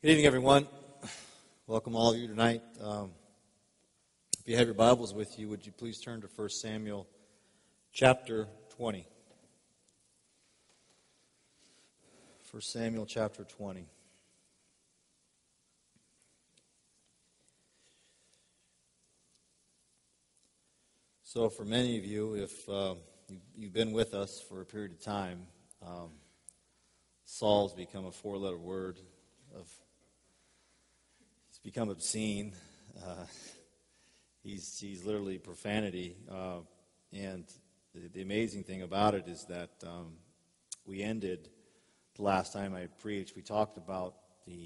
Good evening, everyone. Welcome all of you tonight. If you have your Bibles with you, would you please turn to 1 Samuel chapter 20. 1 Samuel chapter 20. So for many of you, if you've been with us for a period of time, Saul's become a four-letter word. It's become obscene. He's literally profanity. And the amazing thing about it is that we ended the last time I preached. We talked about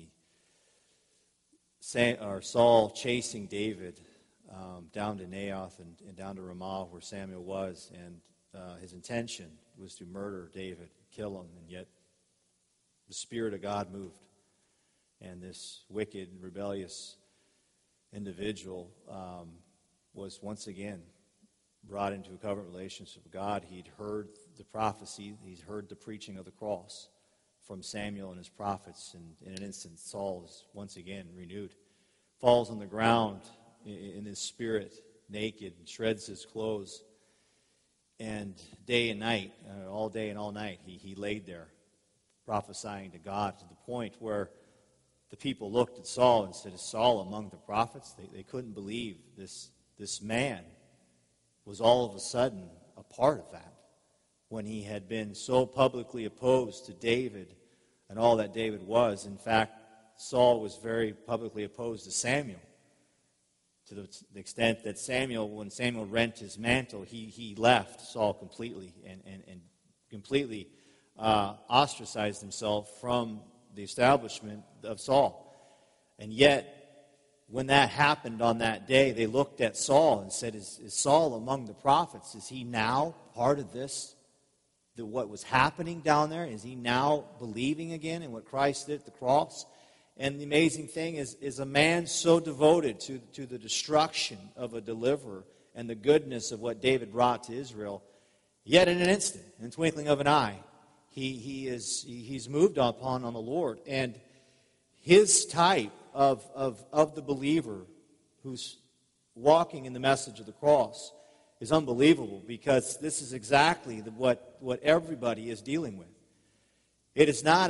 Saul chasing David down to Naioth and down to Ramah where Samuel was, and his intention was to murder David, kill him, and yet the Spirit of God moved. And this wicked, rebellious individual was once again brought into a covenant relationship with God. He'd heard the prophecy, he'd heard the preaching of the cross from Samuel and his prophets, and in an instant Saul is once again renewed. Falls on the ground in his spirit, naked, and shreds his clothes. And day and night, all day and all night, he laid there prophesying to God, to the point where the people looked at Saul and said, "Is Saul among the prophets?" They couldn't believe this man was all of a sudden a part of that, when he had been so publicly opposed to David and all that David was. In fact, Saul was very publicly opposed to Samuel, to the extent that when Samuel rent his mantle, he left Saul completely and completely ostracized himself from the establishment of Saul. And yet, when that happened on that day, they looked at Saul and said, is Saul among the prophets? Is he now part of this? What was happening down there? Is he now believing again in what Christ did at the cross? And the amazing thing is a man so devoted to the destruction of a deliverer and the goodness of what David brought to Israel, yet in an instant, in the twinkling of an eye, he's moved upon on the Lord. And his type of the believer who's walking in the message of the cross is unbelievable, because this is exactly what everybody is dealing with. It is not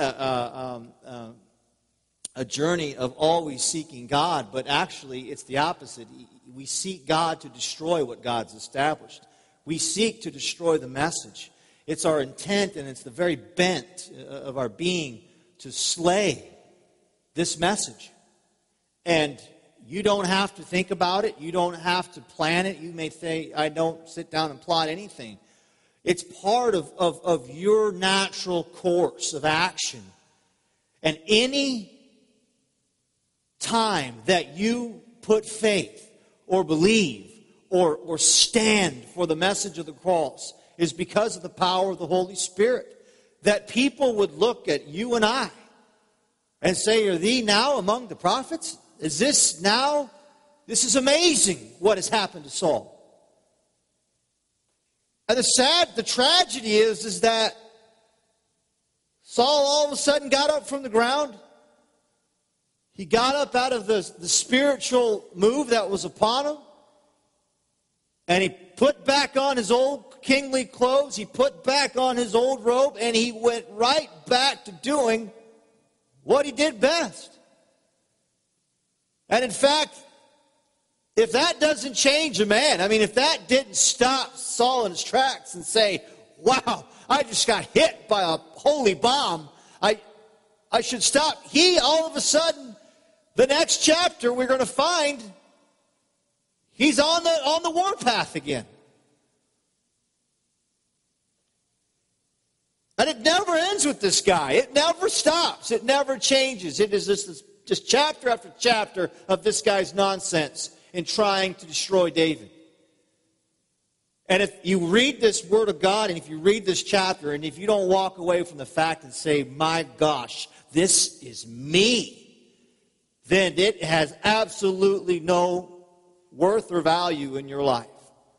a journey of always seeking God, but actually it's the opposite. We seek God to destroy what God's established. We seek to destroy the message. It's our intent, and it's the very bent of our being to slay this message. And you don't have to think about it. You don't have to plan it. You may say, I don't sit down and plot anything. It's part of your natural course of action. And any time that you put faith or believe or stand for the message of the cross is because of the power of the Holy Spirit. That people would look at you and I and say, are thee now among the prophets? Is this now? This is amazing what has happened to Saul. And the tragedy is that Saul all of a sudden got up from the ground. He got up out of the spiritual move that was upon him. And he put back on his old kingly clothes. He put back on his old robe. And he went right back to doing what he did best. And in fact, if that doesn't change a man, if that didn't stop Saul in his tracks and say, wow, I just got hit by a holy bomb, I should stop. He, all of a sudden, the next chapter we're going to find, he's on the warpath again. And it never ends with this guy. It never stops. It never changes. It is just chapter after chapter of this guy's nonsense in trying to destroy David. And if you read this Word of God, and if you read this chapter, and if you don't walk away from the fact and say, my gosh, this is me, then it has absolutely no worth or value in your life.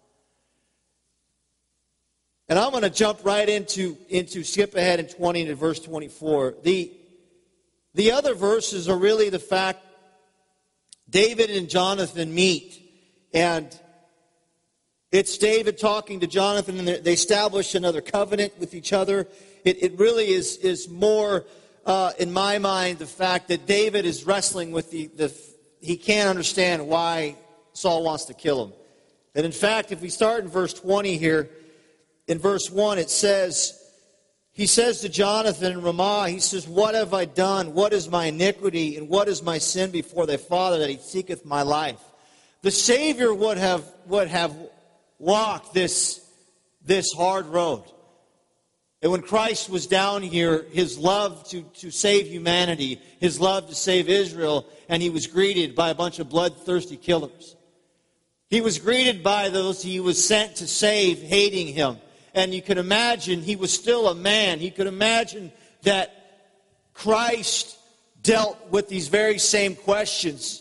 And I'm going to jump right into skip ahead in 20 to verse 24. The other verses are really the fact David and Jonathan meet, and it's David talking to Jonathan, and they establish another covenant with each other. It really is more, in my mind, the fact that David is wrestling with he can't understand why Saul wants to kill him. And in fact, if we start in verse 20 here, in verse 1 it says, he says to Jonathan in Ramah, he says, "What have I done? What is my iniquity? And what is my sin before thy father, that he seeketh my life?" The Savior would have walked this hard road. And when Christ was down here, his love to save humanity, his love to save Israel, and he was greeted by a bunch of bloodthirsty killers. He was greeted by those he was sent to save, hating him. And you can imagine he was still a man. You could imagine that Christ dealt with these very same questions.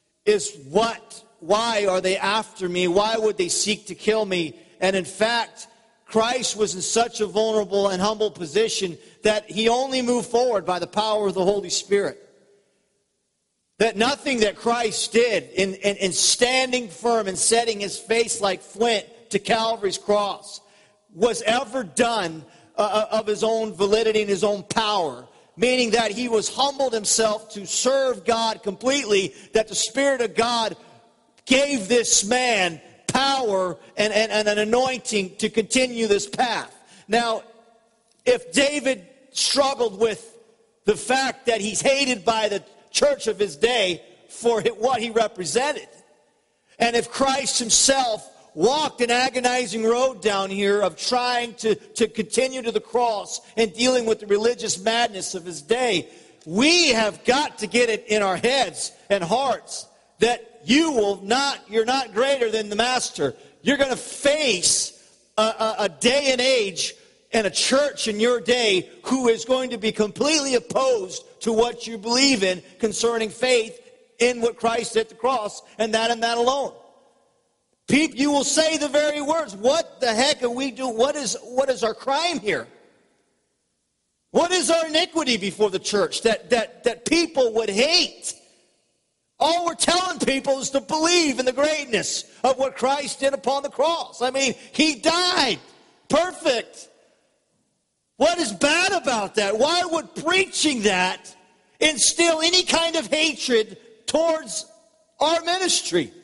Why are they after me? Why would they seek to kill me? And in fact, Christ was in such a vulnerable and humble position that he only moved forward by the power of the Holy Spirit. That nothing that Christ did in standing firm and setting his face like flint to Calvary's cross was ever done of his own validity and his own power. Meaning that he was humbled himself to serve God completely, that the Spirit of God gave this man power and an anointing to continue this path. Now, if David struggled with the fact that he's hated by the church of his day for what he represented, and if Christ himself walked an agonizing road down here of trying to continue to the cross and dealing with the religious madness of his day, we have got to get it in our heads and hearts that you're not greater than the master. You're going to face a day and age and a church in your day who is going to be completely opposed to what you believe in concerning faith in what Christ did at the cross, and that alone. People, you will say the very words, "What the heck are we doing? What is our crime here? What is our iniquity before the church that people would hate?" All we're telling people is to believe in the greatness of what Christ did upon the cross. I mean, he died perfect. What is bad about that? Why would preaching that instill any kind of hatred towards our ministry?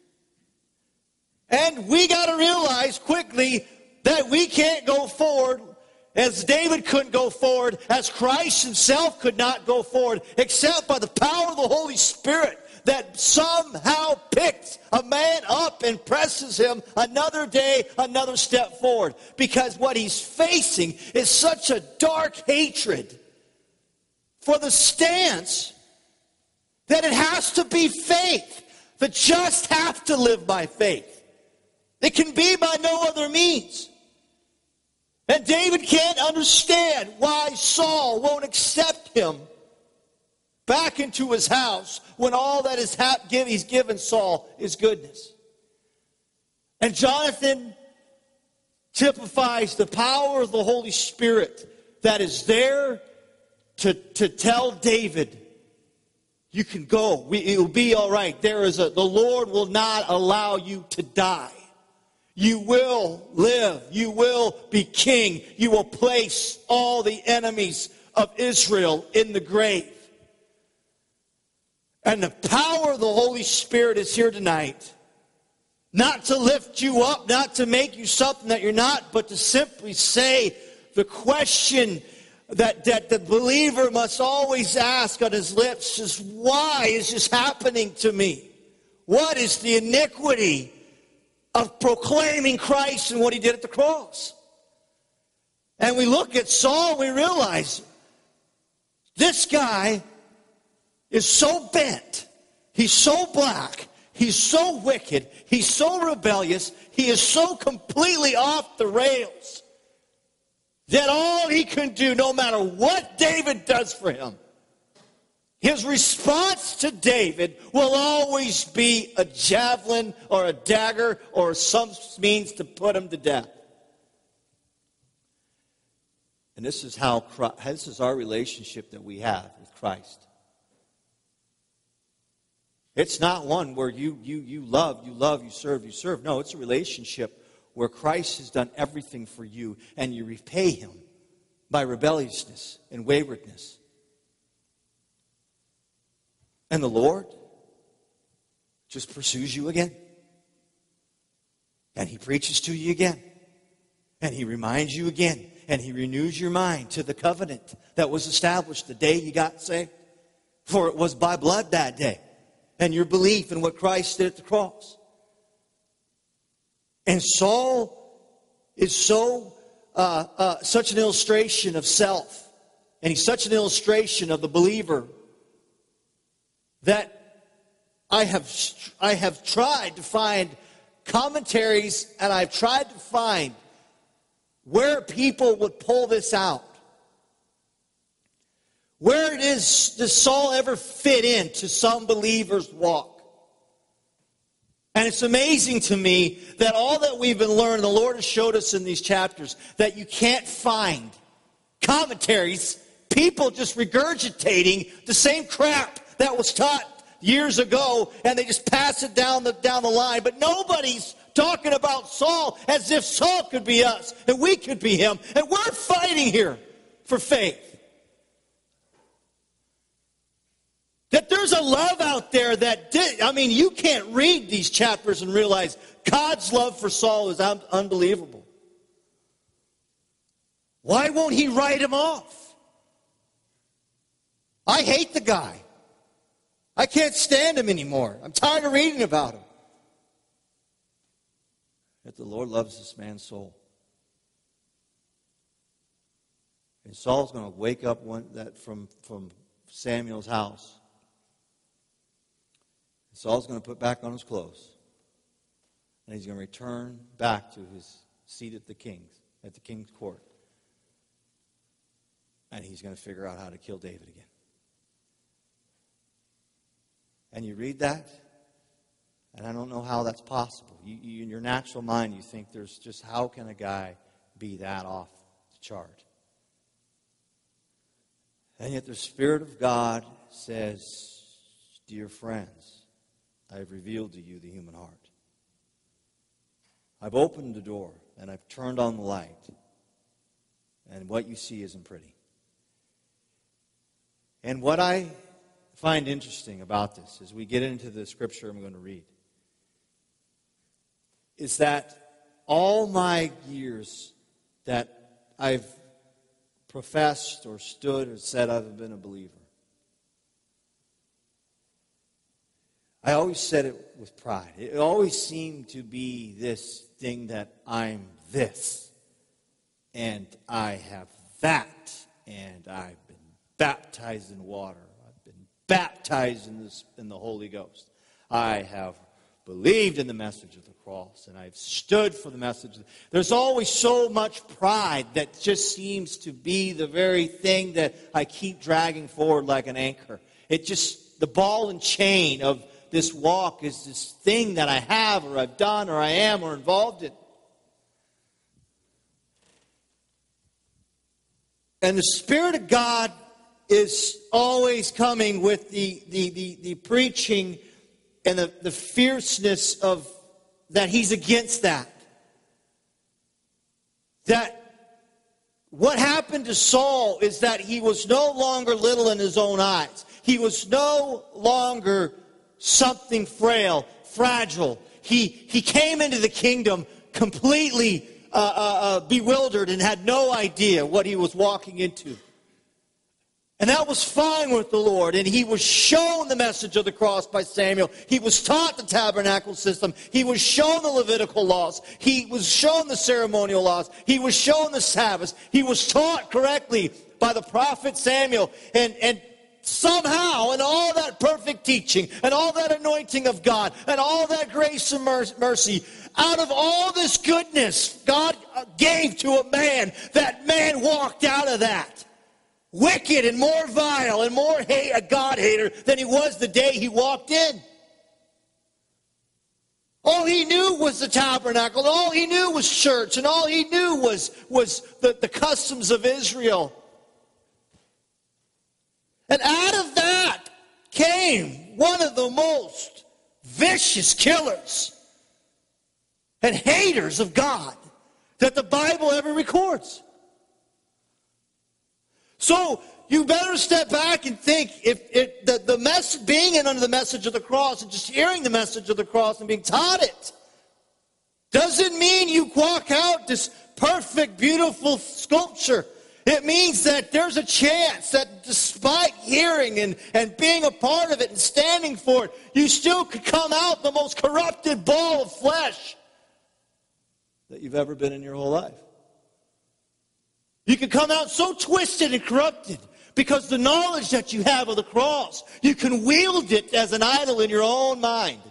And we got to realize quickly that we can't go forward as David couldn't go forward, as Christ himself could not go forward, except by the power of the Holy Spirit that somehow picks a man up and presses him another day, another step forward. Because what he's facing is such a dark hatred for the stance that it has to be faith. The just have to live by faith. It can be by no other means. And David can't understand why Saul won't accept him back into his house when all that he's given Saul is goodness. And Jonathan typifies the power of the Holy Spirit that is there to tell David, you can go. It will be all right. The Lord will not allow you to die. You will live. You will be king. You will place all the enemies of Israel in the grave. And the power of the Holy Spirit is here tonight. Not to lift you up, not to make you something that you're not, but to simply say the question that the believer must always ask on his lips is, why is this happening to me? What is the iniquity of proclaiming Christ and what he did at the cross? And we look at Saul, we realize this guy is so bent, he's so black, he's so wicked, he's so rebellious, he is so completely off the rails that all he can do, no matter what David does for him, his response to David will always be a javelin or a dagger or some means to put him to death. And this is this is our relationship that we have with Christ. It's not one where you love, you serve. No, it's a relationship where Christ has done everything for you, and you repay him by rebelliousness and waywardness. And the Lord just pursues you again. And he preaches to you again. And he reminds you again. And he renews your mind to the covenant that was established the day you got saved. For it was by blood that day. And your belief in what Christ did at the cross. And Saul is such an illustration of self. And he's such an illustration of the believer that I have tried to find commentaries, and I've tried to find where people would pull this out. Where does Saul ever fit into some believer's walk? And it's amazing to me that all that we've been learning, the Lord has showed us in these chapters, that you can't find commentaries, people just regurgitating the same crap that was taught years ago, and they just pass it down the line. But nobody's talking about Saul as if Saul could be us, and we could be him. And we're fighting here for faith. That there's a love out there you can't read these chapters and realize God's love for Saul is unbelievable. Why won't he write him off? I hate the guy. I can't stand him anymore. I'm tired of reading about him. Yet the Lord loves this man's soul. And Saul's going to wake up from Samuel's house. Saul's going to put back on his clothes. And he's going to return back to his seat at the king's court. And he's going to figure out how to kill David again. And you read that, and I don't know how that's possible. You in your natural mind, you think there's just, how can a guy be that off the chart? And yet the Spirit of God says, dear friends, I have revealed to you the human heart. I've opened the door, and I've turned on the light, and what you see isn't pretty. And what I find interesting about this as we get into the scripture I'm going to read is that all my years that I've professed or stood or said I've been a believer, I always said it with pride. It always seemed to be this thing that I'm this and I have that, and I've been baptized in water. Baptized in the Holy Ghost. I have believed in the message of the cross, and I've stood for the message. There's always so much pride that just seems to be the very thing that I keep dragging forward like an anchor. The ball and chain of this walk is this thing that I have or I've done or I am or involved in. And the Spirit of God is always coming with the preaching and the fierceness of that he's against that. That what happened to Saul is that he was no longer little in his own eyes. He was no longer something frail, fragile. He came into the kingdom completely bewildered and had no idea what he was walking into. And that was fine with the Lord. And he was shown the message of the cross by Samuel. He was taught the tabernacle system. He was shown the Levitical laws. He was shown the ceremonial laws. He was shown the Sabbath. He was taught correctly by the prophet Samuel. And somehow, in all that perfect teaching, and all that anointing of God, and all that grace and mercy, out of all this goodness God gave to a man, that man walked out of that wicked and more vile and more a God-hater than he was the day he walked in. All he knew was the tabernacle. All he knew was church. And all he knew was the customs of Israel. And out of that came one of the most vicious killers and haters of God that the Bible ever records. So you better step back and think, if the message, being in under the message of the cross and just hearing the message of the cross and being taught it, doesn't mean you walk out this perfect, beautiful sculpture. It means that there's a chance that despite hearing and being a part of it and standing for it, you still could come out the most corrupted ball of flesh that you've ever been in your whole life. You can come out so twisted and corrupted because the knowledge that you have of the cross, you can wield it as an idol in your own mind.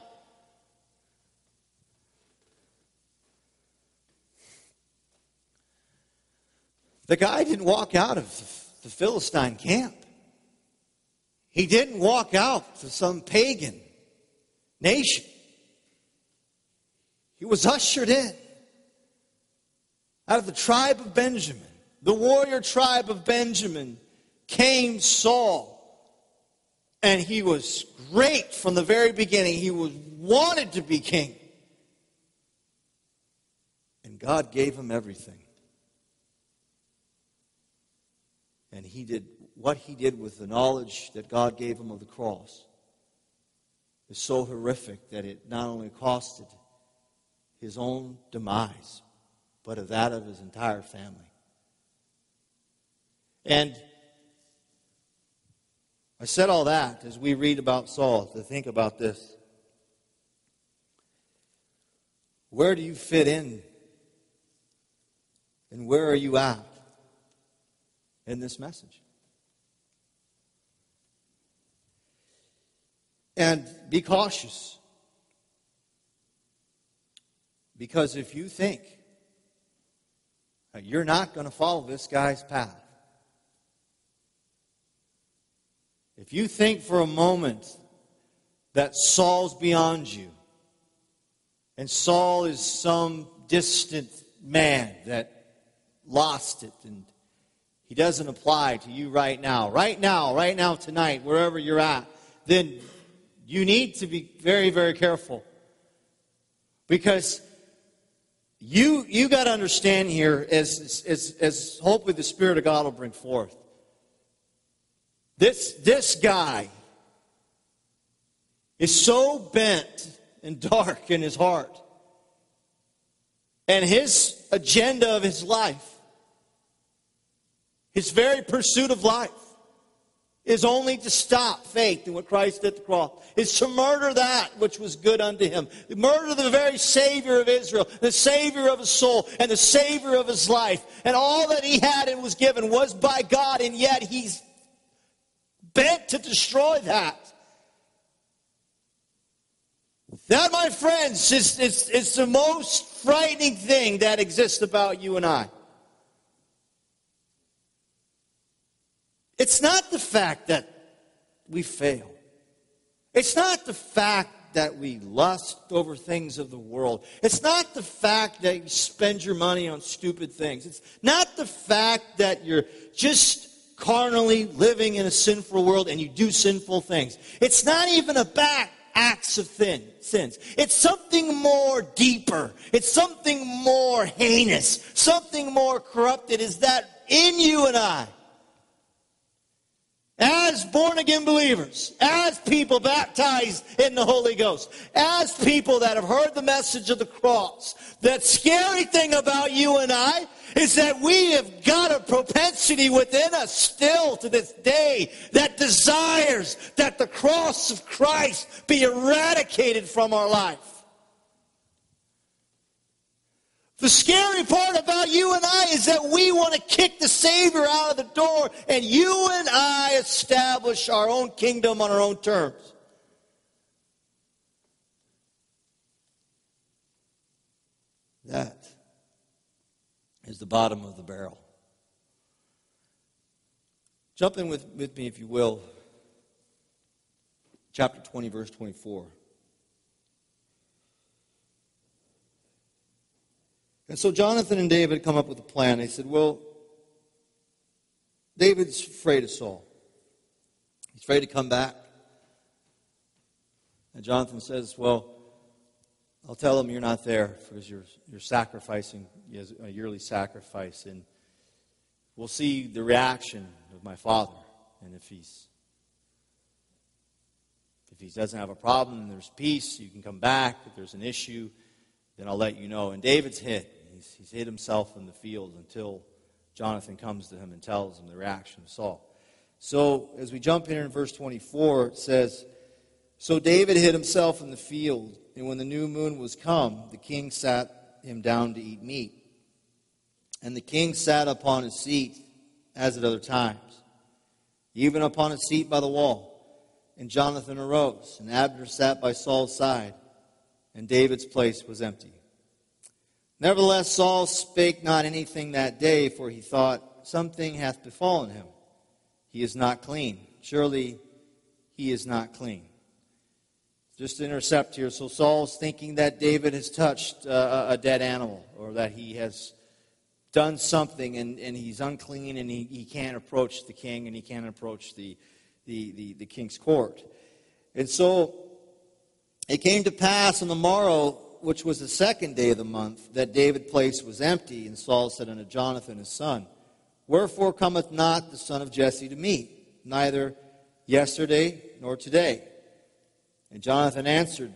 The guy didn't walk out of the Philistine camp. He didn't walk out to some pagan nation. He was ushered in out of the tribe of Benjamin. The warrior tribe of Benjamin came Saul, and he was great from the very beginning. He wanted to be king, and God gave him everything. And he did what he did with the knowledge that God gave him of the cross is so horrific that it not only costed his own demise, but of that of his entire family. And I said all that as we read about Saul to think about this. Where do you fit in? And where are you at in this message? And be cautious. Because if you think you're not going to follow this guy's path, if you think for a moment that Saul's beyond you, and Saul is some distant man that lost it, and he doesn't apply to you right now, tonight, wherever you're at, then you need to be very, very careful. Because you got to understand here, as hopefully the Spirit of God will bring forth, This guy is so bent and dark in his heart. And his agenda of his life, his very pursuit of life, is only to stop faith in what Christ did at the cross. Is to murder that which was good unto him. Murder the very Savior of Israel, the Savior of his soul, and the Savior of his life. And all that he had and was given was by God, and yet he's bent to destroy that. That, my friends, is the most frightening thing that exists about you and I. It's not the fact that we fail. It's not the fact that we lust over things of the world. It's not the fact that you spend your money on stupid things. It's not the fact that you're just carnally living in a sinful world and you do sinful things. It's not even about acts of sins. It's something more deeper. It's something more heinous. Something more corrupted is that in you and I, as born-again believers, as people baptized in the Holy Ghost, as people that have heard the message of the cross, that scary thing about you and I is that we have got a propensity within us still to this day that desires that the cross of Christ be eradicated from our life. The scary part about you and I is that we want to kick the Savior out of the door and you and I establish our own kingdom on our own terms. That is the bottom of the barrel. Jump in with me, if you will. Chapter 20, verse 24. And so Jonathan and David come up with a plan. They said, well, David's afraid of Saul. He's afraid to come back. And Jonathan says, well, I'll tell him you're not there because you're sacrificing a yearly sacrifice. And we'll see the reaction of my father. And if he doesn't have a problem and there's peace, you can come back. If there's an issue, then I'll let you know. And David's hid. He's hid himself in the field until Jonathan comes to him and tells him the reaction of Saul. So as we jump here in verse 24, it says, so David hid himself in the field, and when the new moon was come, the king sat him down to eat meat. And the king sat upon his seat, as at other times, even upon a seat by the wall. And Jonathan arose, and Abner sat by Saul's side, and David's place was empty. Nevertheless, Saul spake not anything that day, for he thought, something hath befallen him. He is not clean. Surely he is not clean. Just to intercept here, so Saul's thinking that David has touched a dead animal, or that he has done something and he's unclean and he can't approach the king and he can't approach the king's court. And so it came to pass on the morrow, which was the second day of the month, that David's place was empty. And Saul said unto Jonathan his son, wherefore cometh not the son of Jesse to me, neither yesterday nor today? And Jonathan answered,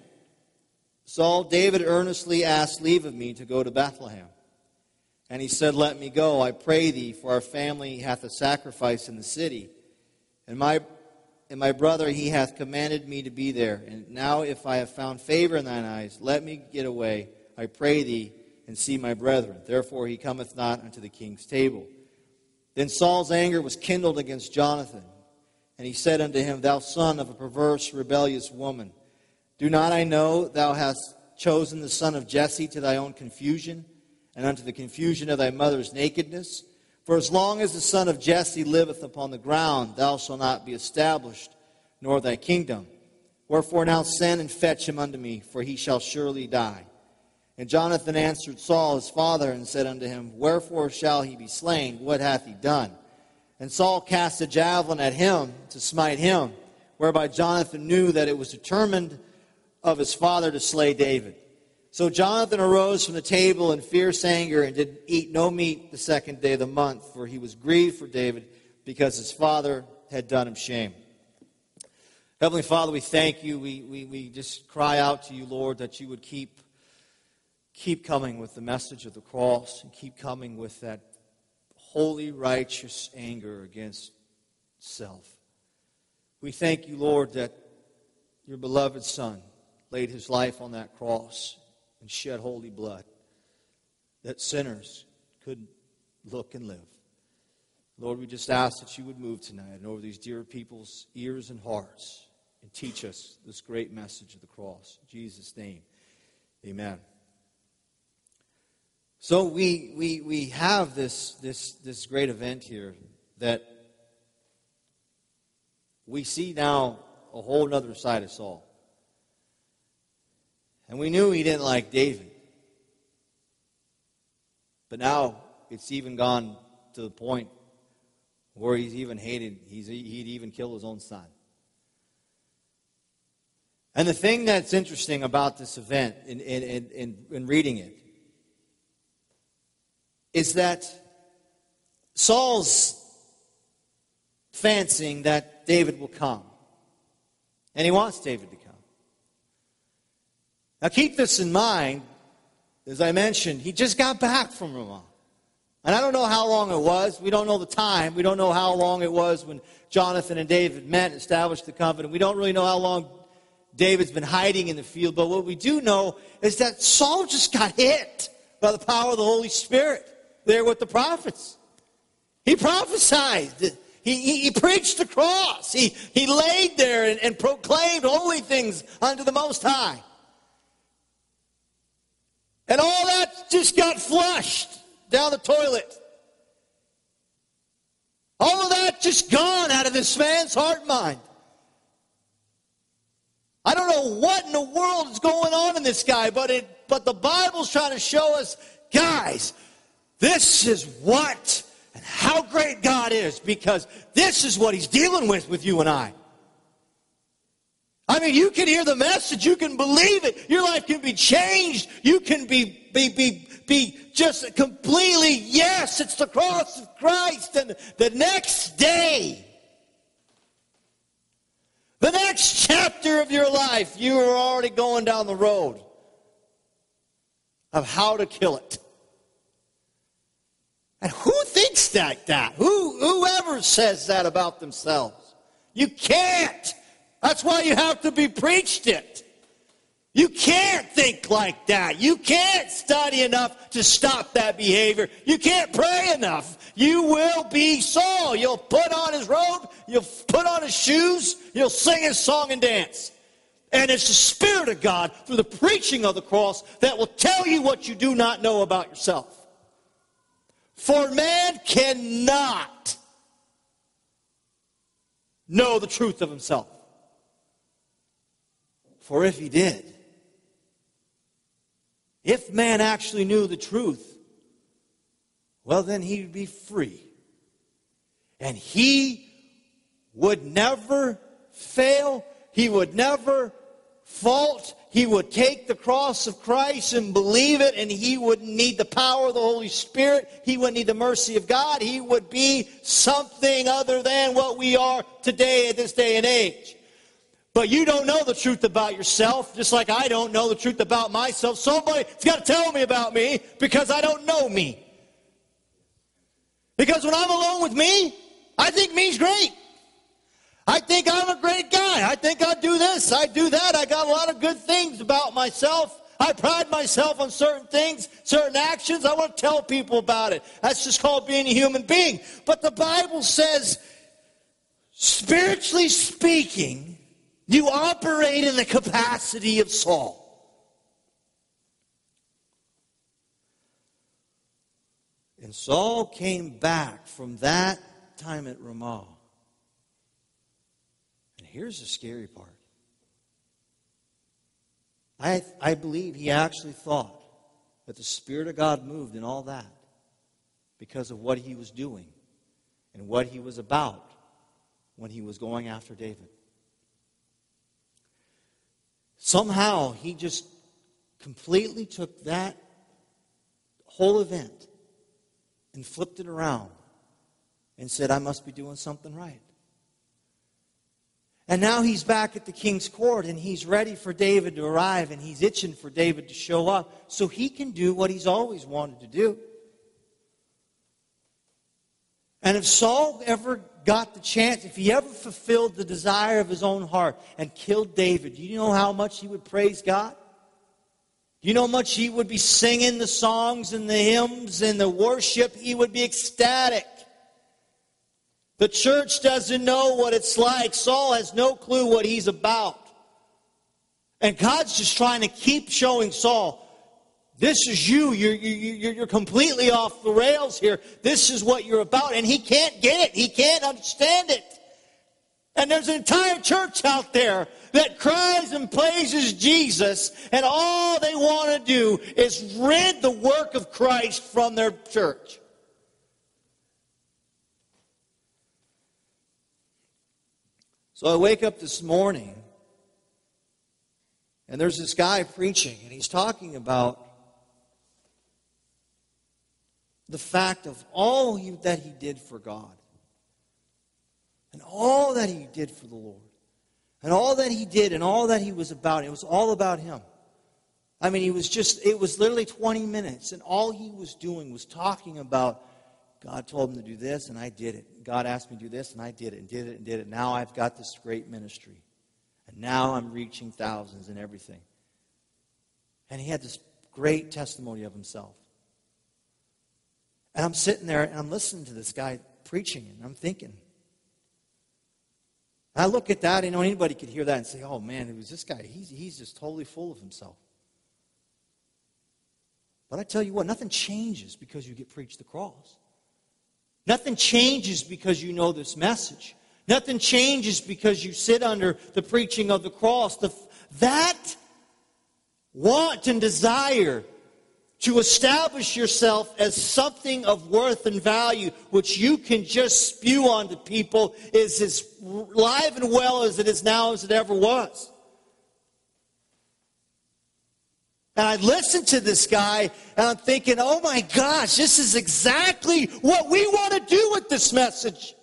Saul, David earnestly asked leave of me to go to Bethlehem. And he said, let me go, I pray thee, for our family hath a sacrifice in the city. And my brother, he hath commanded me to be there. And now if I have found favor in thine eyes, let me get away, I pray thee, and see my brethren. Therefore he cometh not unto the king's table. Then Saul's anger was kindled against Jonathan. And he said unto him, thou son of a perverse, rebellious woman, do not I know thou hast chosen the son of Jesse to thy own confusion, and unto the confusion of thy mother's nakedness? For as long as the son of Jesse liveth upon the ground, thou shalt not be established, nor thy kingdom. Wherefore now send and fetch him unto me, for he shall surely die. And Jonathan answered Saul his father, and said unto him, wherefore shall he be slain? What hath he done? And Saul cast a javelin at him to smite him, whereby Jonathan knew that it was determined of his father to slay David. So Jonathan arose from the table in fierce anger and did eat no meat the second day of the month, for he was grieved for David, because his father had done him shame. Heavenly Father, we thank you. We just cry out to you, Lord, that you would keep coming with the message of the cross, and keep coming with that holy, righteous anger against self. We thank you, Lord, that your beloved Son laid his life on that cross and shed holy blood, that sinners could look and live. Lord, we just ask that you would move tonight and over these dear people's ears and hearts and teach us this great message of the cross. In Jesus' name, amen. So we have this great event here that we see now a whole other side of Saul. And we knew he didn't like David. But now it's even gone to the point where he's even hated, he'd even kill his own son. And the thing that's interesting about this event in reading it is that Saul's fancying that David will come. And he wants David to come. Now keep this in mind, as I mentioned, he just got back from Ramah. And I don't know how long it was. We don't know the time. We don't know how long it was when Jonathan and David met and established the covenant. We don't really know how long David's been hiding in the field. But what we do know is that Saul just got hit by the power of the Holy Spirit there with the prophets. He prophesied. He preached the cross. He laid there and proclaimed holy things unto the Most High. And all that just got flushed down the toilet. All of that just gone out of this man's heart and mind. I don't know what in the world is going on in this guy, but the Bible's trying to show us guys, this is what and how great God is, because this is what He's dealing with you and I. I mean, you can hear the message, you can believe it, your life can be changed, you can be just completely, yes, it's the cross of Christ, and the next day, the next chapter of your life, you are already going down the road of how to kill it. And who thinks that? Whoever says that about themselves? You can't. That's why you have to be preached it. You can't think like that. You can't study enough to stop that behavior. You can't pray enough. You will be Saul. You'll put on his robe. You'll put on his shoes. You'll sing his song and dance. And it's the Spirit of God through the preaching of the cross that will tell you what you do not know about yourself. For man cannot know the truth of himself. For if he did, if man actually knew the truth, well, then he would be free. And he would never fail. He would never fault. He would take the cross of Christ and believe it, and he wouldn't need the power of the Holy Spirit. He wouldn't need the mercy of God. He would be something other than what we are today at this day and age. But you don't know the truth about yourself, just like I don't know the truth about myself. Somebody's got to tell me about me because I don't know me. Because when I'm alone with me, I think me's great. I think I'm a great guy. I think I do this, I do that. I got a lot of good things about myself. I pride myself on certain things, certain actions. I want to tell people about it. That's just called being a human being. But the Bible says, spiritually speaking, you operate in the capacity of Saul. And Saul came back from that time at Ramah. And here's the scary part. I believe he actually thought that the Spirit of God moved in all that because of what he was doing and what he was about when he was going after David. Somehow, he just completely took that whole event and flipped it around and said, I must be doing something right. And now he's back at the king's court, and he's ready for David to arrive, and he's itching for David to show up so he can do what he's always wanted to do. And if Saul ever got the chance, if he ever fulfilled the desire of his own heart and killed David, do you know how much he would praise God? Do you know how much he would be singing the songs and the hymns and the worship? He would be ecstatic. The church doesn't know what it's like. Saul has no clue what he's about. And God's just trying to keep showing Saul, this is you. You're completely off the rails here. This is what you're about. And he can't get it. He can't understand it. And there's an entire church out there that cries and praises Jesus, and all they want to do is rid the work of Christ from their church. So I wake up this morning, and there's this guy preaching, and he's talking about the fact of all that he did for God, and all that he did for the Lord, and all that he did, and all that he was about. It was all about him. I mean, it was literally 20 minutes, and all he was doing was talking about, God told him to do this, and I did it. God asked me to do this, and I did it, and did it, and did it. Now I've got this great ministry. And now I'm reaching thousands and everything. And he had this great testimony of himself. And I'm sitting there, and I'm listening to this guy preaching, and I'm thinking. I look at that, and anybody could hear that and say, oh man, it was this guy. He's just totally full of himself. But I tell you what, nothing changes because you get preached the cross. Nothing changes because you know this message. Nothing changes because you sit under the preaching of the cross. That want and desire to establish yourself as something of worth and value, which you can just spew onto people, is as live and well as it is now as it ever was. And I listened to this guy, and I'm thinking, oh my gosh, this is exactly what we want to do with this message.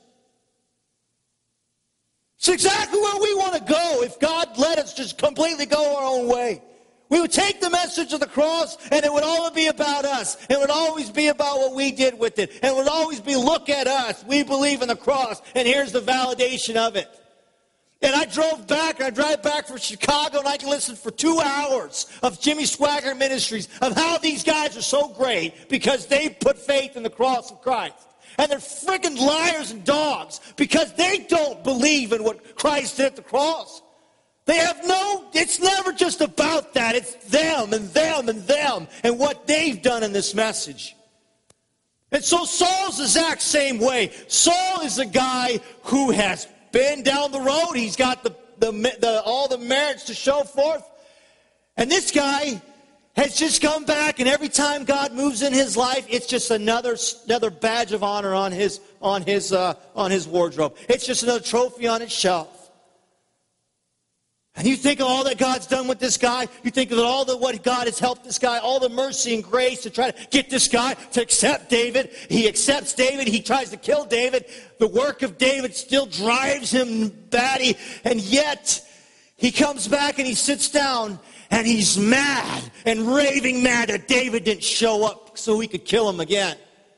It's exactly where we want to go if God let us just completely go our own way. We would take the message of the cross, and it would always be about us. It would always be about what we did with it. And it would always be, look at us. We believe in the cross, and here's the validation of it. And I drive back from Chicago, and I can listen for 2 hours of Jimmy Swaggart Ministries of how these guys are so great because they put faith in the cross of Christ. And they're friggin' liars and dogs because they don't believe in what Christ did at the cross. It's never just about that. It's them and them and them and what they've done in this message. And so Saul's the exact same way. Saul is a guy who has been down the road. He's got all the merits to show forth. And this guy has just come back, and every time God moves in his life, it's just another badge of honor on his wardrobe. It's just another trophy on his shelf. And you think of all that God's done with this guy. You think of what God has helped this guy, all the mercy and grace to try to get this guy to accept David. He accepts David. He tries to kill David. The work of David still drives him batty. And yet, he comes back and he sits down and he's mad and raving mad that David didn't show up so he could kill him again.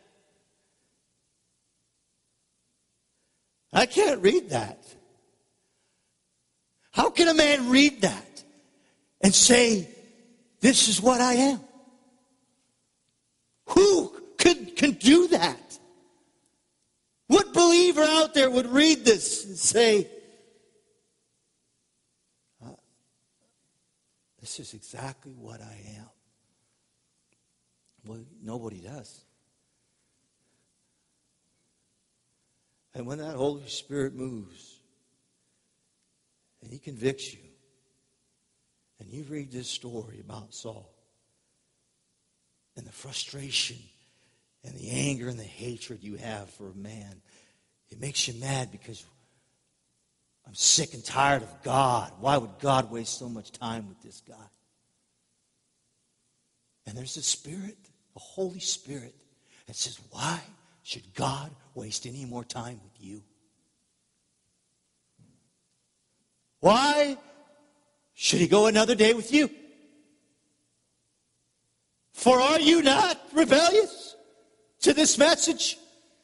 I can't read that. How can a man read that and say, this is what I am? Who can do that? What believer out there would read this and say, this is exactly what I am? Well, nobody does. And when that Holy Spirit moves, and he convicts you, and you read this story about Saul, and the frustration, and the anger, and the hatred you have for a man, it makes you mad because I'm sick and tired of God. Why would God waste so much time with this guy? And there's a Spirit, the Holy Spirit, that says, why should God waste any more time with you? Why should he go another day with you? For are you not rebellious to this message?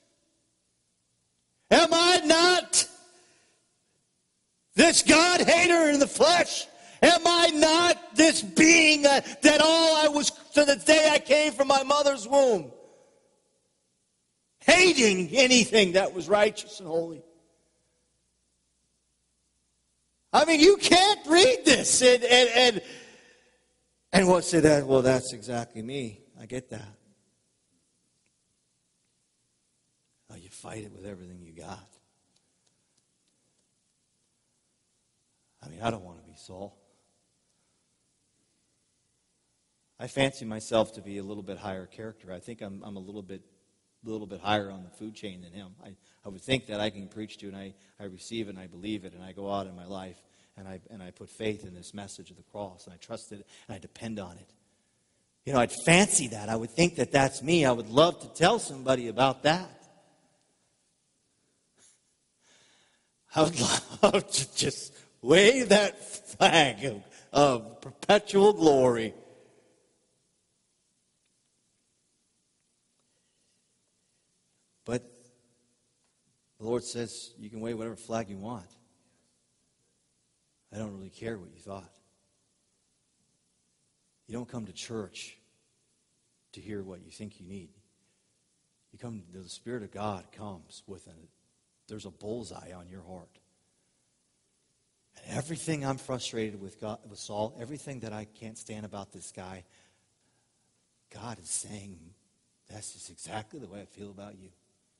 Am I not this God-hater in the flesh? Am I not this being that all I was to the day I came from my mother's womb? Hating anything that was righteous and holy. I mean, you can't read this and what say that? Well, that's exactly me. I get that. Oh, you fight it with everything you got. I mean, I don't want to be Saul. I fancy myself to be a little bit higher character. I think I'm a little bit higher on the food chain than him. I would think that I can preach to, and I receive it, and I believe it, and I go out in my life, and I put faith in this message of the cross, and I trust it, and I depend on it. You know, I'd fancy that. I would think that that's me. I would love to tell somebody about that. I would love to just wave that flag of perpetual glory. But the Lord says you can wave whatever flag you want. I don't really care what you thought. You don't come to church to hear what you think you need. You come, the Spirit of God comes with there's a bullseye on your heart. And everything I'm frustrated with Saul, everything that I can't stand about this guy, God is saying, that's just exactly the way I feel about you.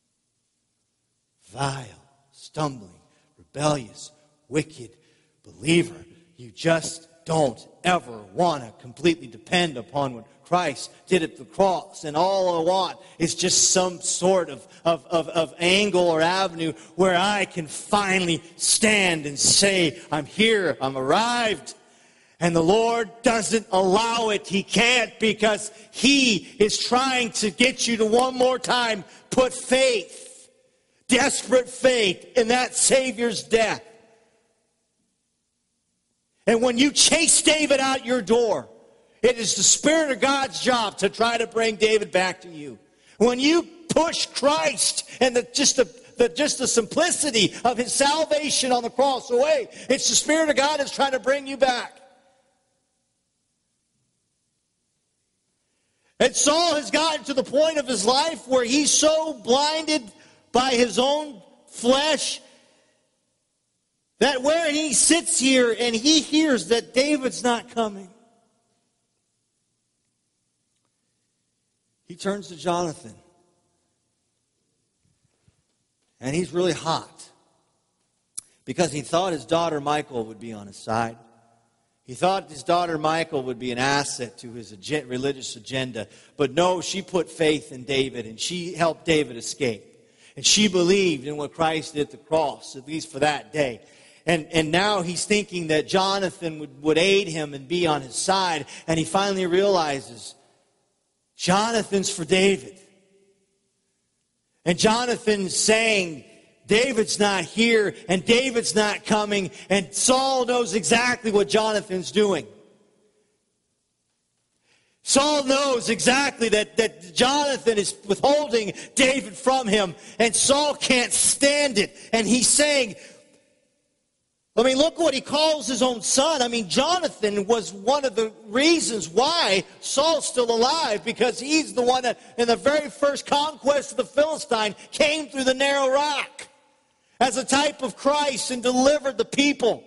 Vile, stumbling, rebellious, wicked believer. You just don't ever want to completely depend upon what Christ did at the cross. And all I want is just some sort of angle or avenue where I can finally stand and say, I'm here, I'm arrived. And the Lord doesn't allow it. He can't, because He is trying to get you to one more time put faith, desperate faith, in that Savior's death. And when you chase David out your door, it is the Spirit of God's job to try to bring David back to you. When you push Christ and just the simplicity of His salvation on the cross away, it's the Spirit of God that's trying to bring you back. And Saul has gotten to the point of his life where he's so blinded by his own flesh that where he sits here and he hears that David's not coming, he turns to Jonathan. And he's really hot because he thought his daughter Michal would be on his side. He thought his daughter Michal would be an asset to his religious agenda. But no, she put faith in David, and she helped David escape. And she believed in what Christ did at the cross, at least for that day. And now he's thinking that Jonathan would aid him and be on his side. And he finally realizes, Jonathan's for David. And Jonathan's saying, David's not here, and David's not coming, and Saul knows exactly what Jonathan's doing. Saul knows exactly that Jonathan is withholding David from him, and Saul can't stand it. And he's saying, look what he calls his own son. Jonathan was one of the reasons why Saul's still alive, because he's the one that in the very first conquest of the Philistine came through the narrow rock as a type of Christ and delivered the people.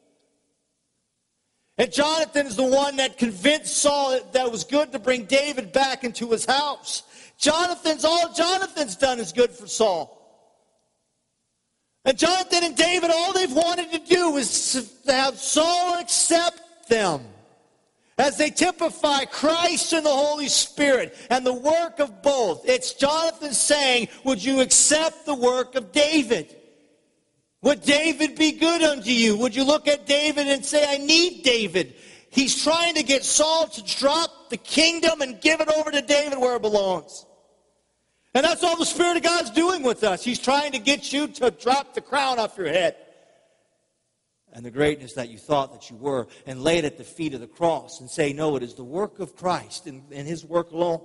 And Jonathan is the one that convinced Saul that it was good to bring David back into his house. All Jonathan's done is good for Saul. And Jonathan and David, all they've wanted to do is to have Saul accept them, as they typify Christ and the Holy Spirit and the work of both. It's Jonathan saying, would you accept the work of David? Would David be good unto you? Would you look at David and say, I need David? He's trying to get Saul to drop the kingdom and give it over to David where it belongs. And that's all the Spirit of God's doing with us. He's trying to get you to drop the crown off your head and the greatness that you thought that you were, and lay it at the feet of the cross and say, no, it is the work of Christ and His work alone.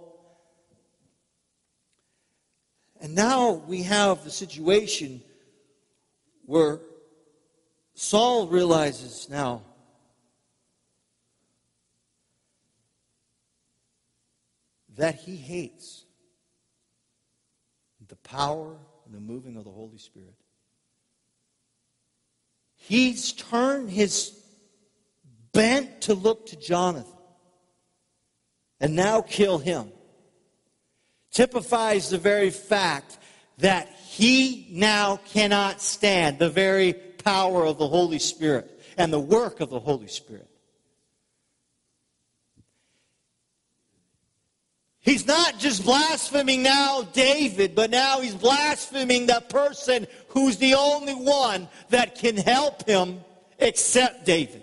And now we have the situation where Saul realizes now that he hates the power and the moving of the Holy Spirit. He's turned his bent to look to Jonathan and now kill him. Typifies the very fact that he now cannot stand the very power of the Holy Spirit and the work of the Holy Spirit. He's not just blaspheming now David, but now he's blaspheming the person who's the only one that can help him accept David.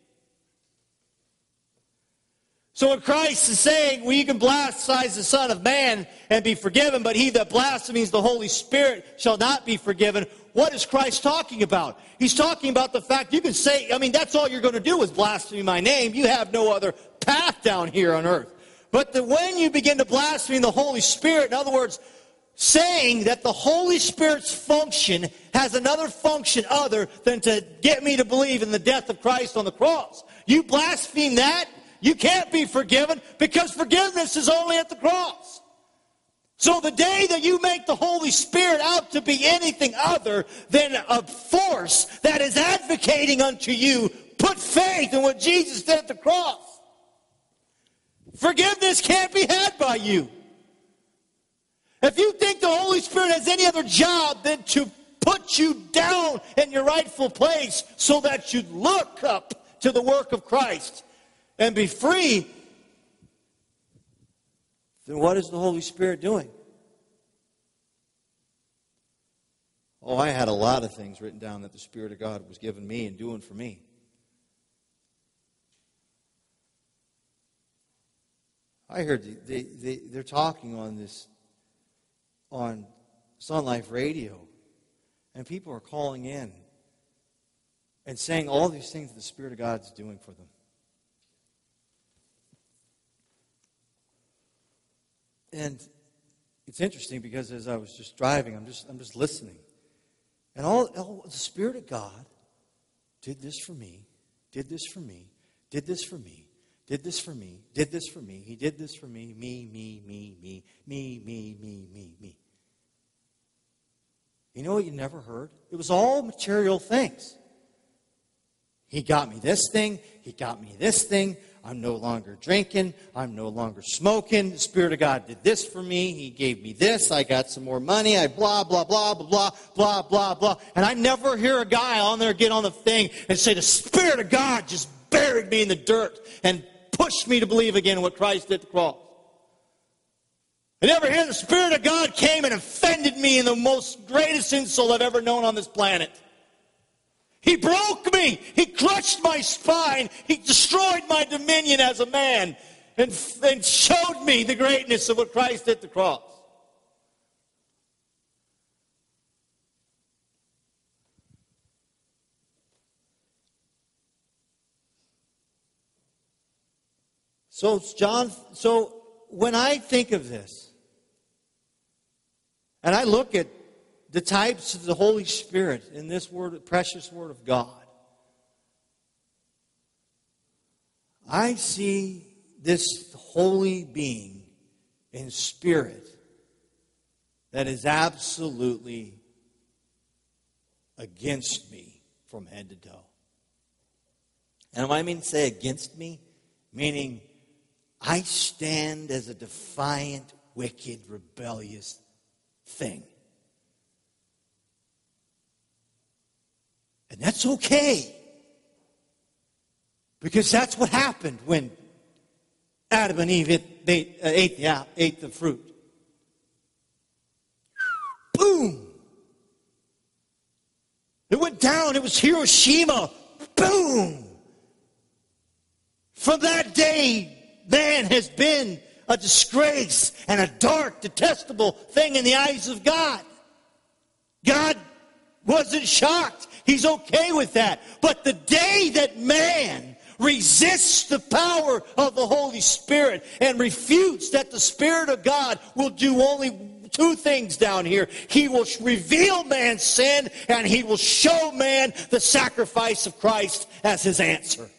So when Christ is saying, well, you can blaspheme the Son of Man and be forgiven, but he that blasphemes the Holy Spirit shall not be forgiven, what is Christ talking about? He's talking about the fact you can say, that's all you're going to do is blaspheme my name. You have no other path down here on earth. But when you begin to blaspheme the Holy Spirit, in other words, saying that the Holy Spirit's function has another function other than to get me to believe in the death of Christ on the cross. You blaspheme that, you can't be forgiven, because forgiveness is only at the cross. So the day that you make the Holy Spirit out to be anything other than a force that is advocating unto you, put faith in what Jesus did at the cross. Forgiveness can't be had by you. If you think the Holy Spirit has any other job than to put you down in your rightful place so that you look up to the work of Christ and be free, then what is the Holy Spirit doing? Oh, I had a lot of things written down that the Spirit of God was giving me and doing for me. I heard they're talking on Sun Life Radio, and people are calling in and saying all these things that the Spirit of God is doing for them. And it's interesting because as I was just driving, I'm just listening. And all the Spirit of God did this for me, did this for me, did this for me, did this for me, did this for me, he did this for me, me. You know what you never heard? It was all material things. He got me this thing, he got me this thing. I'm no longer drinking. I'm no longer smoking. The Spirit of God did this for me. He gave me this. I got some more money. I blah, blah, blah, blah, blah, blah, blah, blah. And I never hear a guy on there get on the thing and say, the Spirit of God just buried me in the dirt and pushed me to believe again in what Christ did at the cross. I never hear the Spirit of God came and offended me in the most greatest insult I've ever known on this planet. He broke me. He crushed my spine. He destroyed my dominion as a man and showed me the greatness of what Christ did at the cross. So when I think of this, and I look at the types of the Holy Spirit in this word, precious Word of God, I see this holy being in spirit that is absolutely against me from head to toe. And when I mean to say against me, meaning I stand as a defiant, wicked, rebellious thing. And that's okay. Because that's what happened when Adam and Eve ate the fruit. Boom! It went down. It was Hiroshima. Boom! From that day, man has been a disgrace and a dark, detestable thing in the eyes of God. God wasn't shocked. He's okay with that. But the day that man resists the power of the Holy Spirit and refutes that the Spirit of God will do only two things down here. He will reveal man's sin, and he will show man the sacrifice of Christ as his answer.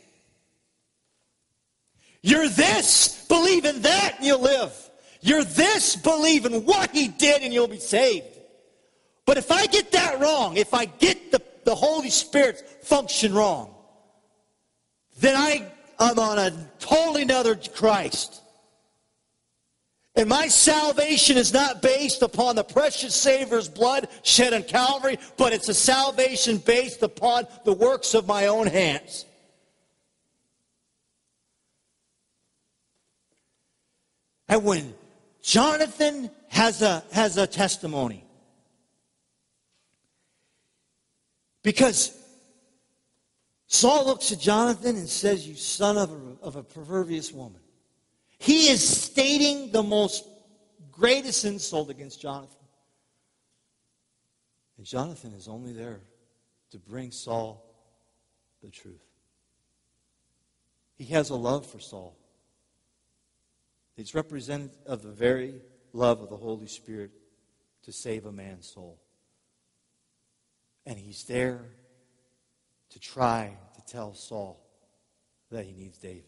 You're this, believe in that, and you'll live. You're this, believe in what he did, and you'll be saved. But if I get that wrong, if I get the Holy Spirit's function wrong, then I'm on a totally another Christ. And my salvation is not based upon the precious Savior's blood shed on Calvary, but it's a salvation based upon the works of my own hands. And when Jonathan has a testimony, because Saul looks at Jonathan and says, "You son of a perverse woman." He is stating the most greatest insult against Jonathan. And Jonathan is only there to bring Saul the truth. He has a love for Saul. It's representative of the very love of the Holy Spirit to save a man's soul. And he's there to try to tell Saul that he needs David.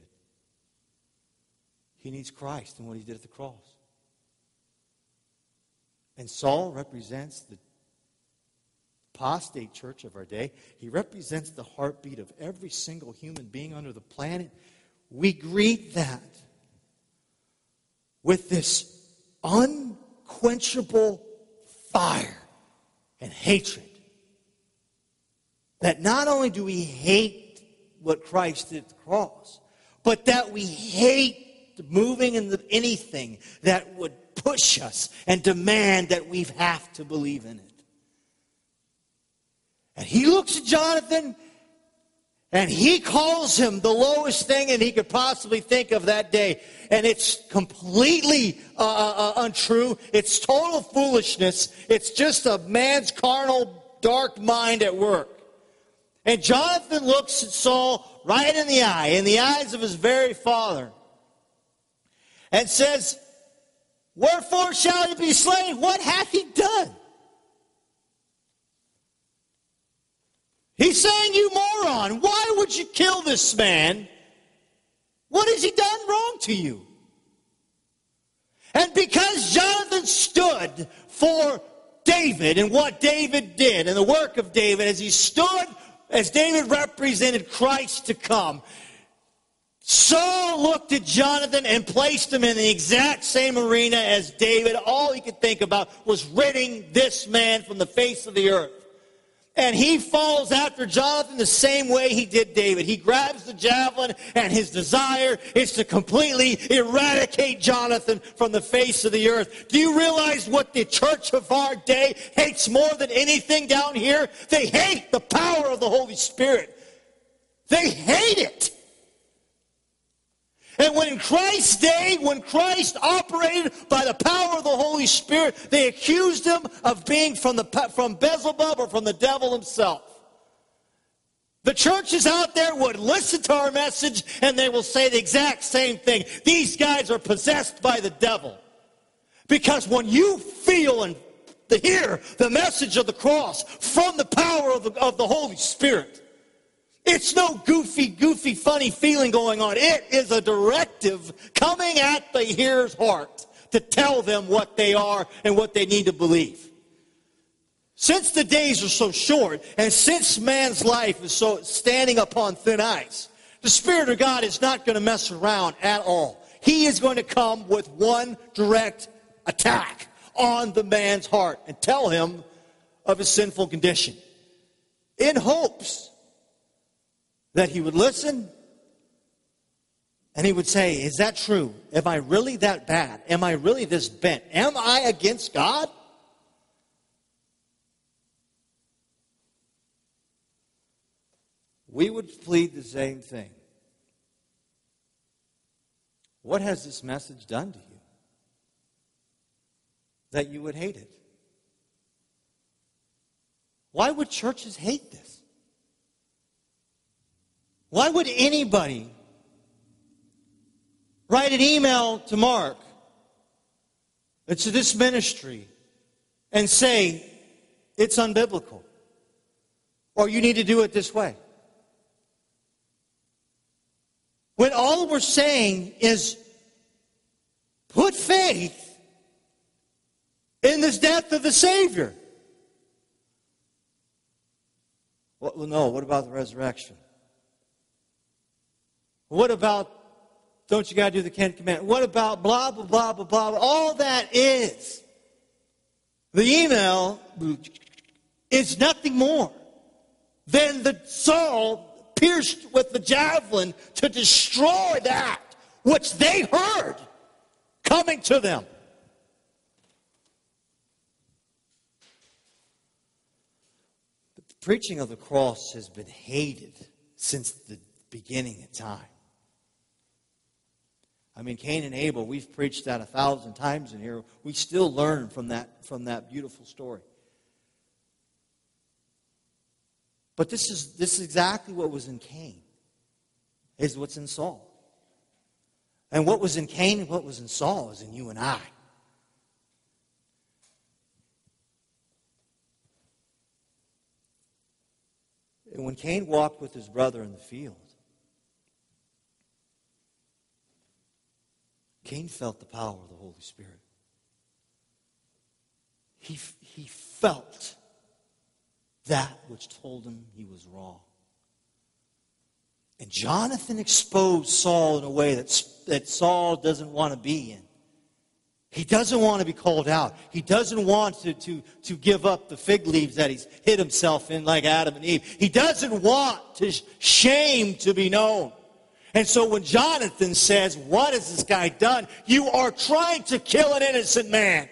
He needs Christ and what he did at the cross. And Saul represents the apostate church of our day. He represents the heartbeat of every single human being under the planet. We greet that with this unquenchable fire and hatred. That not only do we hate what Christ did at the cross, but that we hate moving in anything that would push us and demand that we have to believe in it. And he looks at Jonathan, and he calls him the lowest thing that he could possibly think of that day. And it's completely untrue. It's total foolishness. It's just a man's carnal, dark mind at work. And Jonathan looks at Saul right in the eye, in the eyes of his very father, and says, "Wherefore shall he be slain? What hath he done?" He's saying, "You moron, why would you kill this man? What has he done wrong to you?" And because Jonathan stood for David and what David did and the work of David, as he stood, as David represented Christ to come, Saul looked at Jonathan and placed him in the exact same arena as David. All he could think about was ridding this man from the face of the earth. And he falls after Jonathan the same way he did David. He grabs the javelin, and his desire is to completely eradicate Jonathan from the face of the earth. Do you realize what the church of our day hates more than anything down here? They hate the power of the Holy Spirit. They hate it. And when in Christ's day, when Christ operated by the power of the Holy Spirit, they accused him of being from Beelzebub or from the devil himself. The churches out there would listen to our message and they will say the exact same thing. These guys are possessed by the devil. Because when you feel and hear the message of the cross from the power of the Holy Spirit, it's no goofy, funny feeling going on. It is a directive coming at the hearer's heart to tell them what they are and what they need to believe. Since the days are so short, and since man's life is so standing upon thin ice, the Spirit of God is not going to mess around at all. He is going to come with one direct attack on the man's heart and tell him of his sinful condition, in hopes that he would listen and he would say, "Is that true? Am I really that bad? Am I really this bent? Am I against God?" We would plead the same thing. What has this message done to you that you would hate it? Why would churches hate this? Why would anybody write an email to Mark and to this ministry and say it's unbiblical or you need to do it this way? When all we're saying is put faith in this death of the Savior. Well, no, what about the resurrection? What about, don't you got to do the Ten Commandments? What about blah, blah, blah, blah, blah? All that is. The email is nothing more than the Saul pierced with the javelin to destroy that which they heard coming to them. But the preaching of the cross has been hated since the beginning of time. I mean, Cain and Abel, we've preached that 1,000 times in here. We still learn from that beautiful story. But this is exactly what was in Cain, is what's in Saul. And what was in Cain and what was in Saul is in you and I. And when Cain walked with his brother in the field, Cain felt the power of the Holy Spirit. He felt that which told him he was wrong. And Jonathan exposed Saul in a way that Saul doesn't want to be in. He doesn't want to be called out. He doesn't want to give up the fig leaves that he's hid himself in like Adam and Eve. He doesn't want his shame to be known. And so when Jonathan says, what has this guy done? You are trying to kill an innocent man.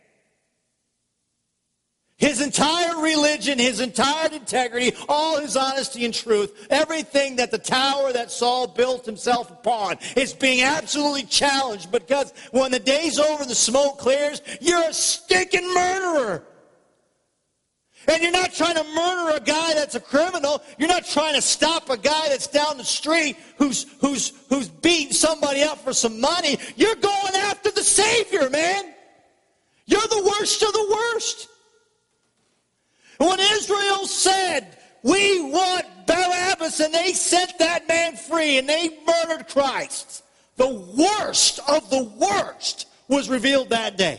His entire religion, his entire integrity, all his honesty and truth, everything that the tower that Saul built himself upon is being absolutely challenged, because when the day's over and the smoke clears, you're a stinking murderer. And you're not trying to murder a guy that's a criminal. You're not trying to stop a guy that's down the street who's beating somebody up for some money. You're going after the Savior, man. You're the worst of the worst. When Israel said, we want Barabbas, and they set that man free, and they murdered Christ, the worst of the worst was revealed that day.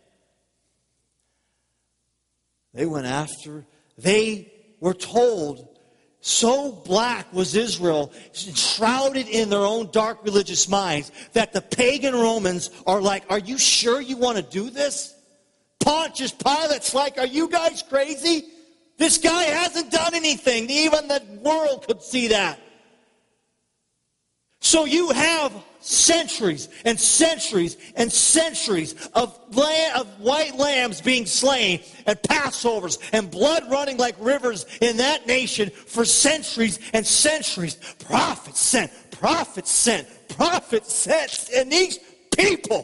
They went after, they were told, so black was Israel, shrouded in their own dark religious minds, that the pagan Romans are like, are you sure you want to do this? Pontius Pilate's like, are you guys crazy? This guy hasn't done anything. Even the world could see that. So you have centuries and centuries and centuries of white lambs being slain, and Passovers, and blood running like rivers in that nation for centuries and centuries. Prophets sent, prophets sent, prophets sent. And these people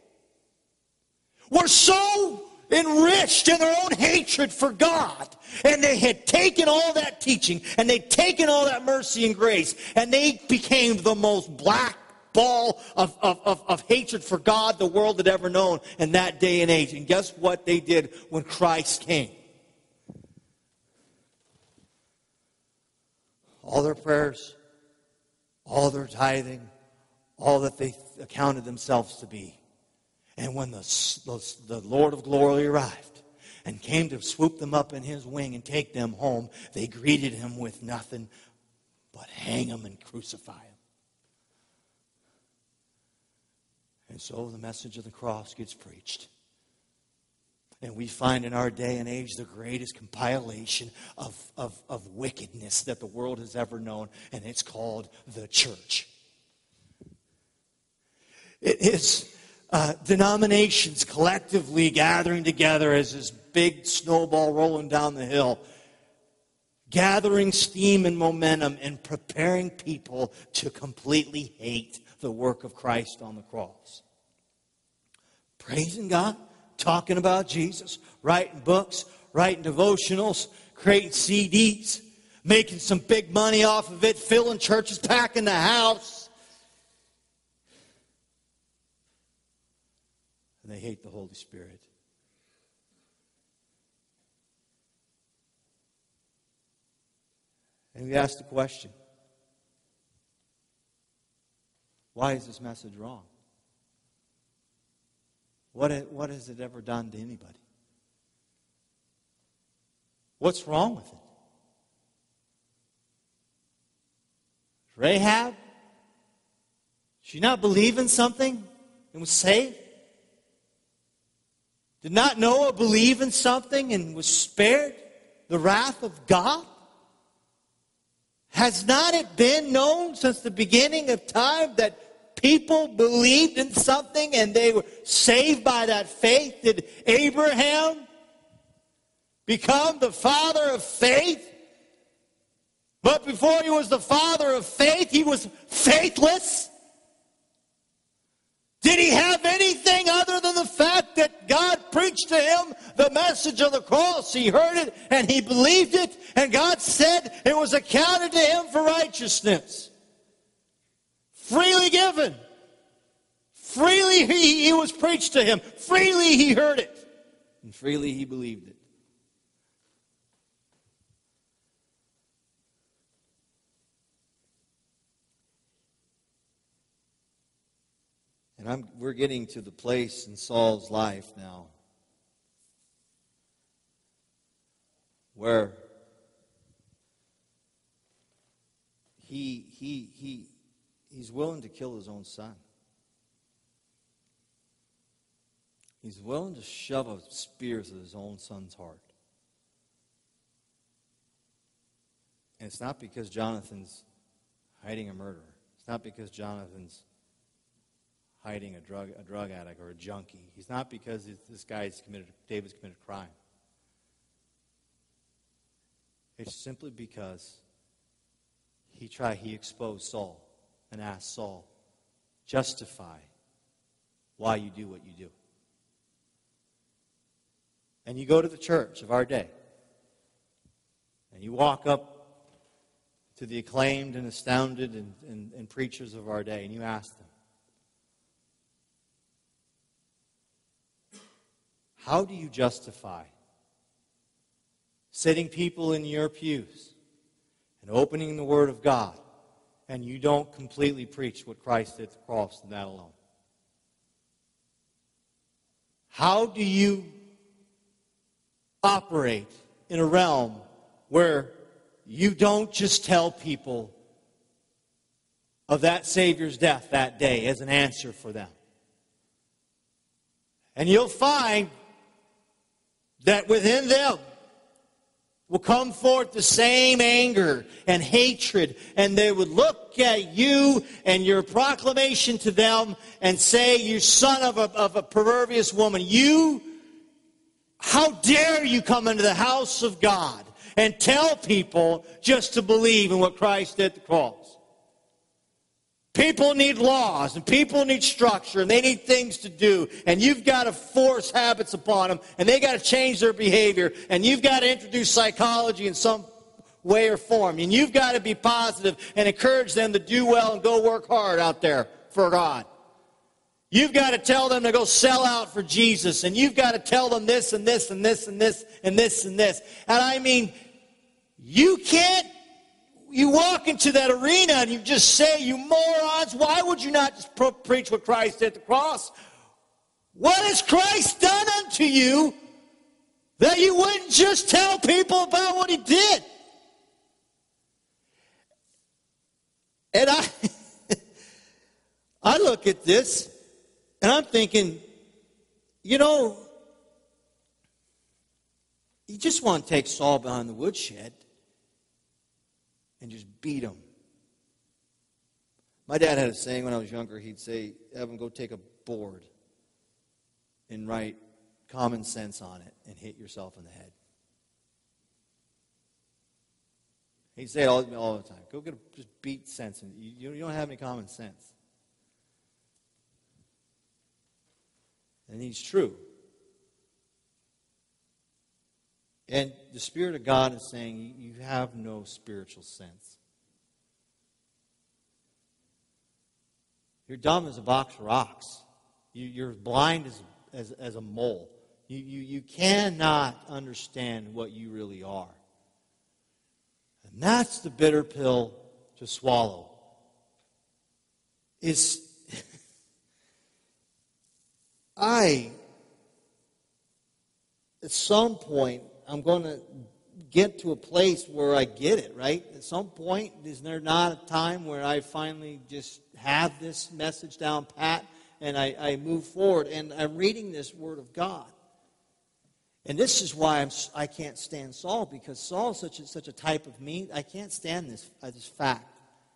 were so enriched in their own hatred for God. And they had taken all that teaching, and they'd taken all that mercy and grace, and they became the most black ball of hatred for God the world had ever known in that day and age. And guess what they did when Christ came? All their prayers, all their tithing, all that they accounted themselves to be. And when the Lord of glory arrived and came to swoop them up in his wing and take them home, they greeted him with nothing but hang him and crucify him. And so the message of the cross gets preached. And we find in our day and age the greatest compilation of wickedness that the world has ever known, and it's called the church. It is denominations collectively gathering together as this big snowball rolling down the hill, gathering steam and momentum and preparing people to completely hate the work of Christ on the cross. Praising God, talking about Jesus, writing books, writing devotionals, creating CDs, making some big money off of it, filling churches, packing the house. And they hate the Holy Spirit. And we ask the question, why is this message wrong? What has it ever done to anybody? What's wrong with it? Rahab? She not believe in something and was saved? Did not Noah believe in something and was spared the wrath of God? Has not it been known since the beginning of time that people believed in something and they were saved by that faith? Did Abraham become the father of faith? But before he was the father of faith, he was faithless. Did he have anything other than the fact that God preached to him the message of the cross? He heard it and he believed it, and God said it was accounted to him for righteousness. Freely given. Freely he was preached to him. Freely he heard it. And freely he believed it. And we're getting to the place in Saul's life now where he's willing to kill his own son. He's willing to shove a spear through his own son's heart. And it's not because Jonathan's hiding a murderer. It's not because Jonathan's hiding a drug addict or a junkie. He's not because David's committed a crime. It's simply because he exposed Saul and asked Saul, justify why you do what you do. And you go to the church of our day, and you walk up to the acclaimed and astounded and preachers of our day, and you ask them, how do you justify sitting people in your pews and opening the Word of God, and you don't completely preach what Christ did at the cross and that alone? How do you operate in a realm where you don't just tell people of that Savior's death that day as an answer for them? And you'll find that within them will come forth the same anger and hatred, and they would look at you and your proclamation to them and say, you son of a perverse woman, how dare you come into the house of God and tell people just to believe in what Christ did at the cross? People need laws, and people need structure, and they need things to do, and you've got to force habits upon them, and they got to change their behavior, and you've got to introduce psychology in some way or form, and you've got to be positive and encourage them to do well and go work hard out there for God. You've got to tell them to go sell out for Jesus, and you've got to tell them this and this and this and this and this and this. And I mean, you walk into that arena and you just say, you morons, why would you not just preach what Christ did at the cross? What has Christ done unto you that you wouldn't just tell people about what He did? And I look at this and I'm thinking, you just want to take Saul behind the woodshed and just beat him. My dad had a saying when I was younger. He'd say, Evan, go take a board and write common sense on it and hit yourself in the head. He'd say it all the time. Go just beat sense. You don't have any common sense. And he's true. And the Spirit of God is saying, you have no spiritual sense. You're dumb as a box of rocks. You're blind as a mole. You cannot understand what you really are. And that's the bitter pill to swallow. At some point, I'm going to get to a place where I get it, right? At some point, is there not a time where I finally just have this message down pat and I move forward and I'm reading this Word of God? And this is why I can't stand Saul, because Saul is such a type of me. I can't stand this fact.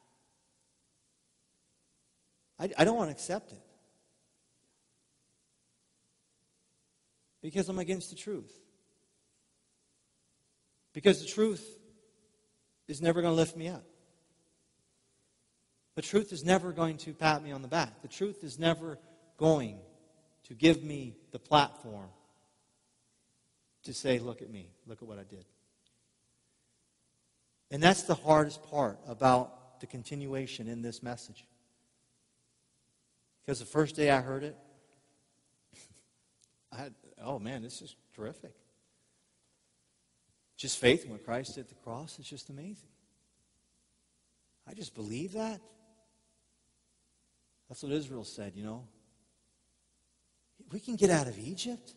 I don't want to accept it. Because I'm against the truth. Because the truth is never going to lift me up. The truth is never going to pat me on the back. The truth is never going to give me the platform to say, look at me, look at what I did. And that's the hardest part about the continuation in this message. Because the first day I heard it, oh man, this is terrific. Just faith in what Christ did at the cross is just amazing. I just believe that. That's what Israel said, We can get out of Egypt.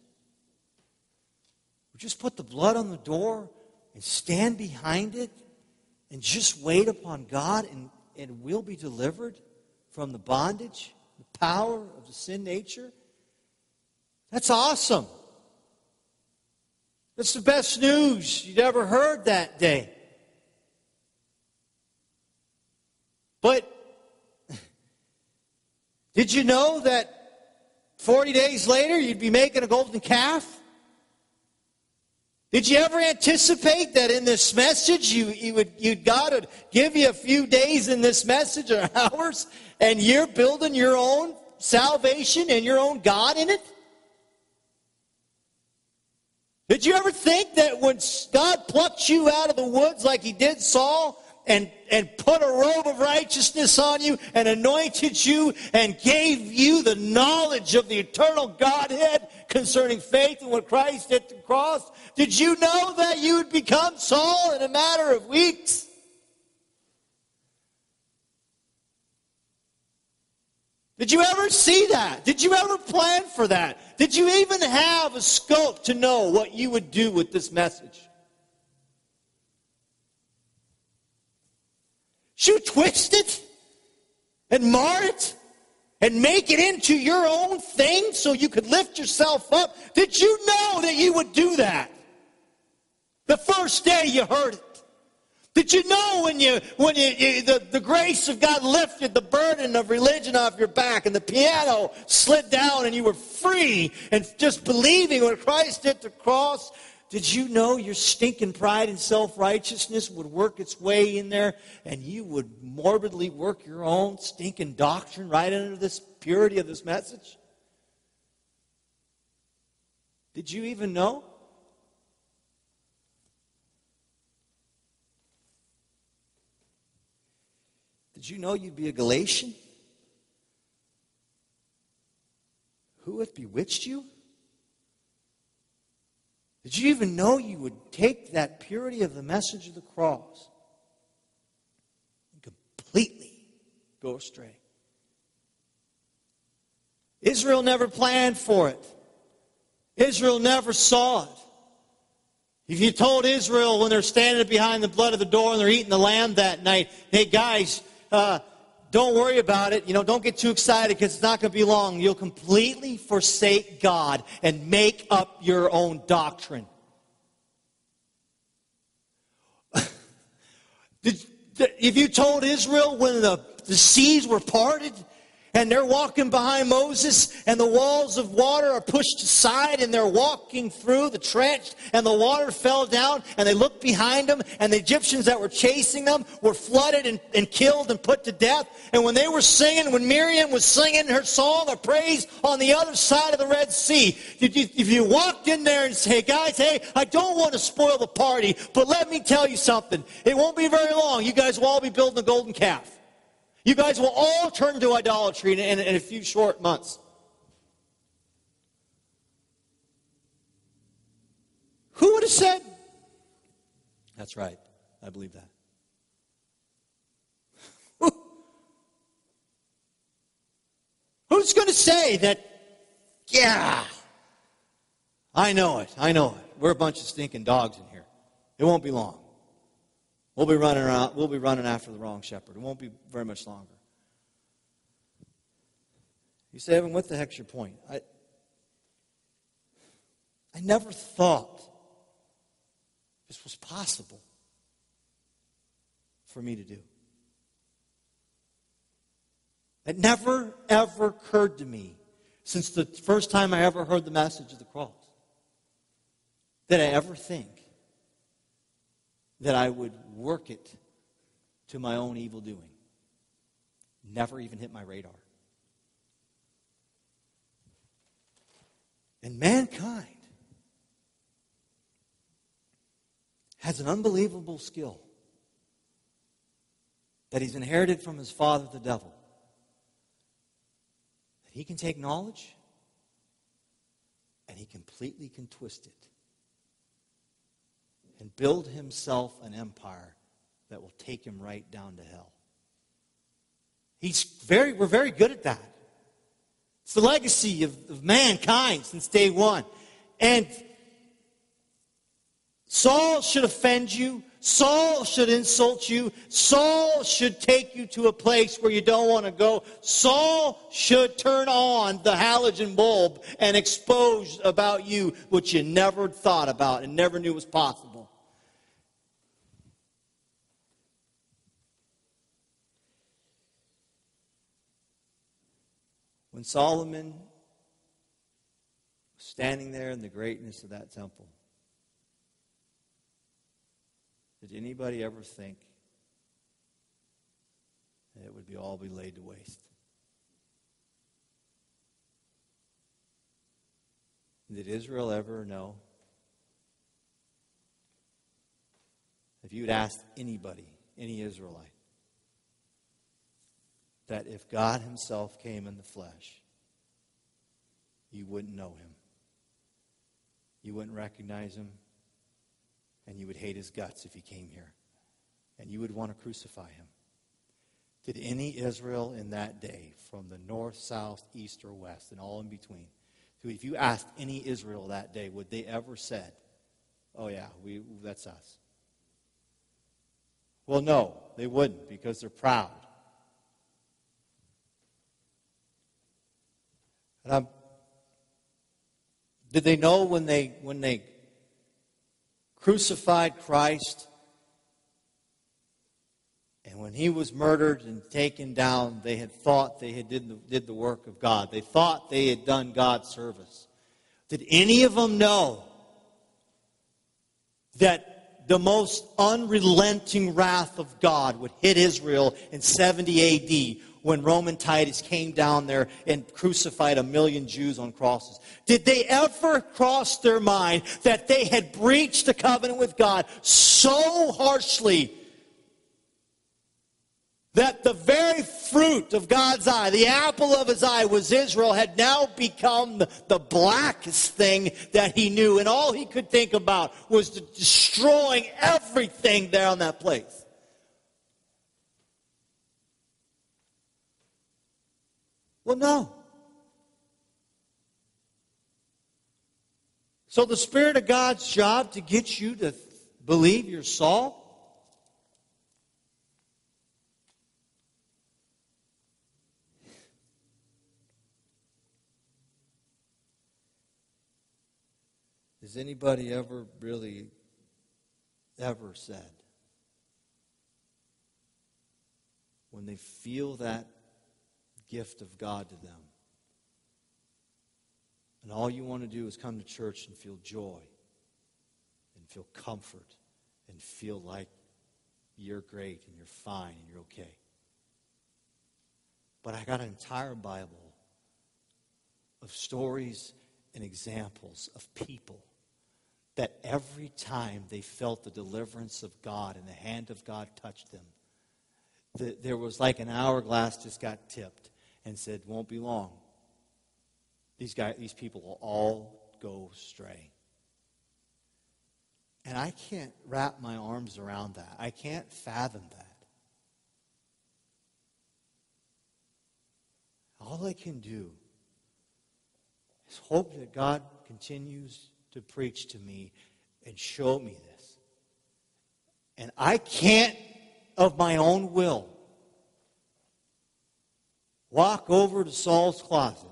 We just put the blood on the door and stand behind it and just wait upon God, and we'll be delivered from the bondage, the power of the sin nature. That's awesome. That's the best news you'd ever heard that day. But Did you know that 40 days later you'd be making a golden calf? Did you ever anticipate that in this message God would give you a few days in this message or hours and you're building your own salvation and your own God in it? Did you ever think that when God plucked you out of the woods like he did Saul and put a robe of righteousness on you and anointed you and gave you the knowledge of the eternal Godhead concerning faith in what Christ did at the cross, did you know that you would become Saul in a matter of weeks? Did you ever see that? Did you ever plan for that? Did you even have a scope to know what you would do with this message? Should you twist it and mar it and make it into your own thing so you could lift yourself up? Did you know that you would do that the first day you heard it? Did you know when the grace of God lifted the burden of religion off your back and the piano slid down and you were free and just believing what Christ did at the cross? Did you know your stinking pride and self-righteousness would work its way in there and you would morbidly work your own stinking doctrine right into this purity of this message? Did you even know? Did you know you'd be a Galatian? Who hath bewitched you? Did you even know you would take that purity of the message of the cross and completely go astray? Israel never planned for it. Israel never saw it. If you told Israel when they're standing behind the blood of the door and they're eating the lamb that night, hey guys, don't worry about it. Don't get too excited because it's not going to be long. You'll completely forsake God and make up your own doctrine. If you told Israel when the seas were parted and they're walking behind Moses and the walls of water are pushed aside and they're walking through the trench and the water fell down and they looked behind them and the Egyptians that were chasing them were flooded and killed and put to death. And when they were singing, when Miriam was singing her song of praise on the other side of the Red Sea, if you walked in there and say, guys, hey, I don't want to spoil the party, but let me tell you something. It won't be very long. You guys will all be building a golden calf. You guys will all turn to idolatry in a few short months. Who would have said? That's right. I believe that. Who's going to say that, yeah, I know it. We're a bunch of stinking dogs in here. It won't be long. We'll be running around. We'll be running after the wrong shepherd. It won't be very much longer. You say, Evan, what the heck's your point? I never thought this was possible for me to do. It never, ever occurred to me since the first time I ever heard the message of the cross that I ever think that I would work it to my own evil doing. Never even hit my radar. And mankind has an unbelievable skill that he's inherited from his father, the devil. That he can take knowledge and he completely can twist it and build himself an empire that will take him right down to hell. We're very good at that. It's the legacy of mankind since day one. And Saul should offend you. Saul should insult you. Saul should take you to a place where you don't want to go. Saul should turn on the halogen bulb and expose about you what you never thought about and never knew was possible. When Solomon was standing there in the greatness of that temple, did anybody ever think that it would all be laid to waste? Did Israel ever know? If you'd asked anybody, any Israelite, that if God himself came in the flesh, you wouldn't know him. You wouldn't recognize him. And you would hate his guts if he came here. And you would want to crucify him. Did any Israel in that day, from the north, south, east, or west, and all in between, if you asked any Israel that day, would they ever said, oh yeah, that's us? Well, no, they wouldn't, because they're proud. And did they know when they crucified Christ, and when he was murdered and taken down, they had thought they had did the work of God. They thought they had done God's service. Did any of them know that the most unrelenting wrath of God would hit Israel in 70 A.D. when Roman Titus came down there and crucified 1 million Jews on crosses? Did they ever cross their mind that they had breached the covenant with God so harshly that the very fruit of God's eye, the apple of his eye, was Israel, had now become the blackest thing that he knew, and all he could think about was destroying everything there on that place? Well, no. So the Spirit of God's job to get you to believe you're Saul? Has anybody ever really ever said, when they feel that gift of God to them, and all you want to do is come to church and feel joy and feel comfort and feel like you're great and you're fine and you're okay? But I got an entire Bible of stories and examples of people that every time they felt the deliverance of God and the hand of God touched them, there was like an hourglass just got tipped and said, won't be long. These people will all go astray. And I can't wrap my arms around that. I can't fathom that. All I can do is hope that God continues to preach to me and show me this. And I can't, of my own will, walk over to Saul's closet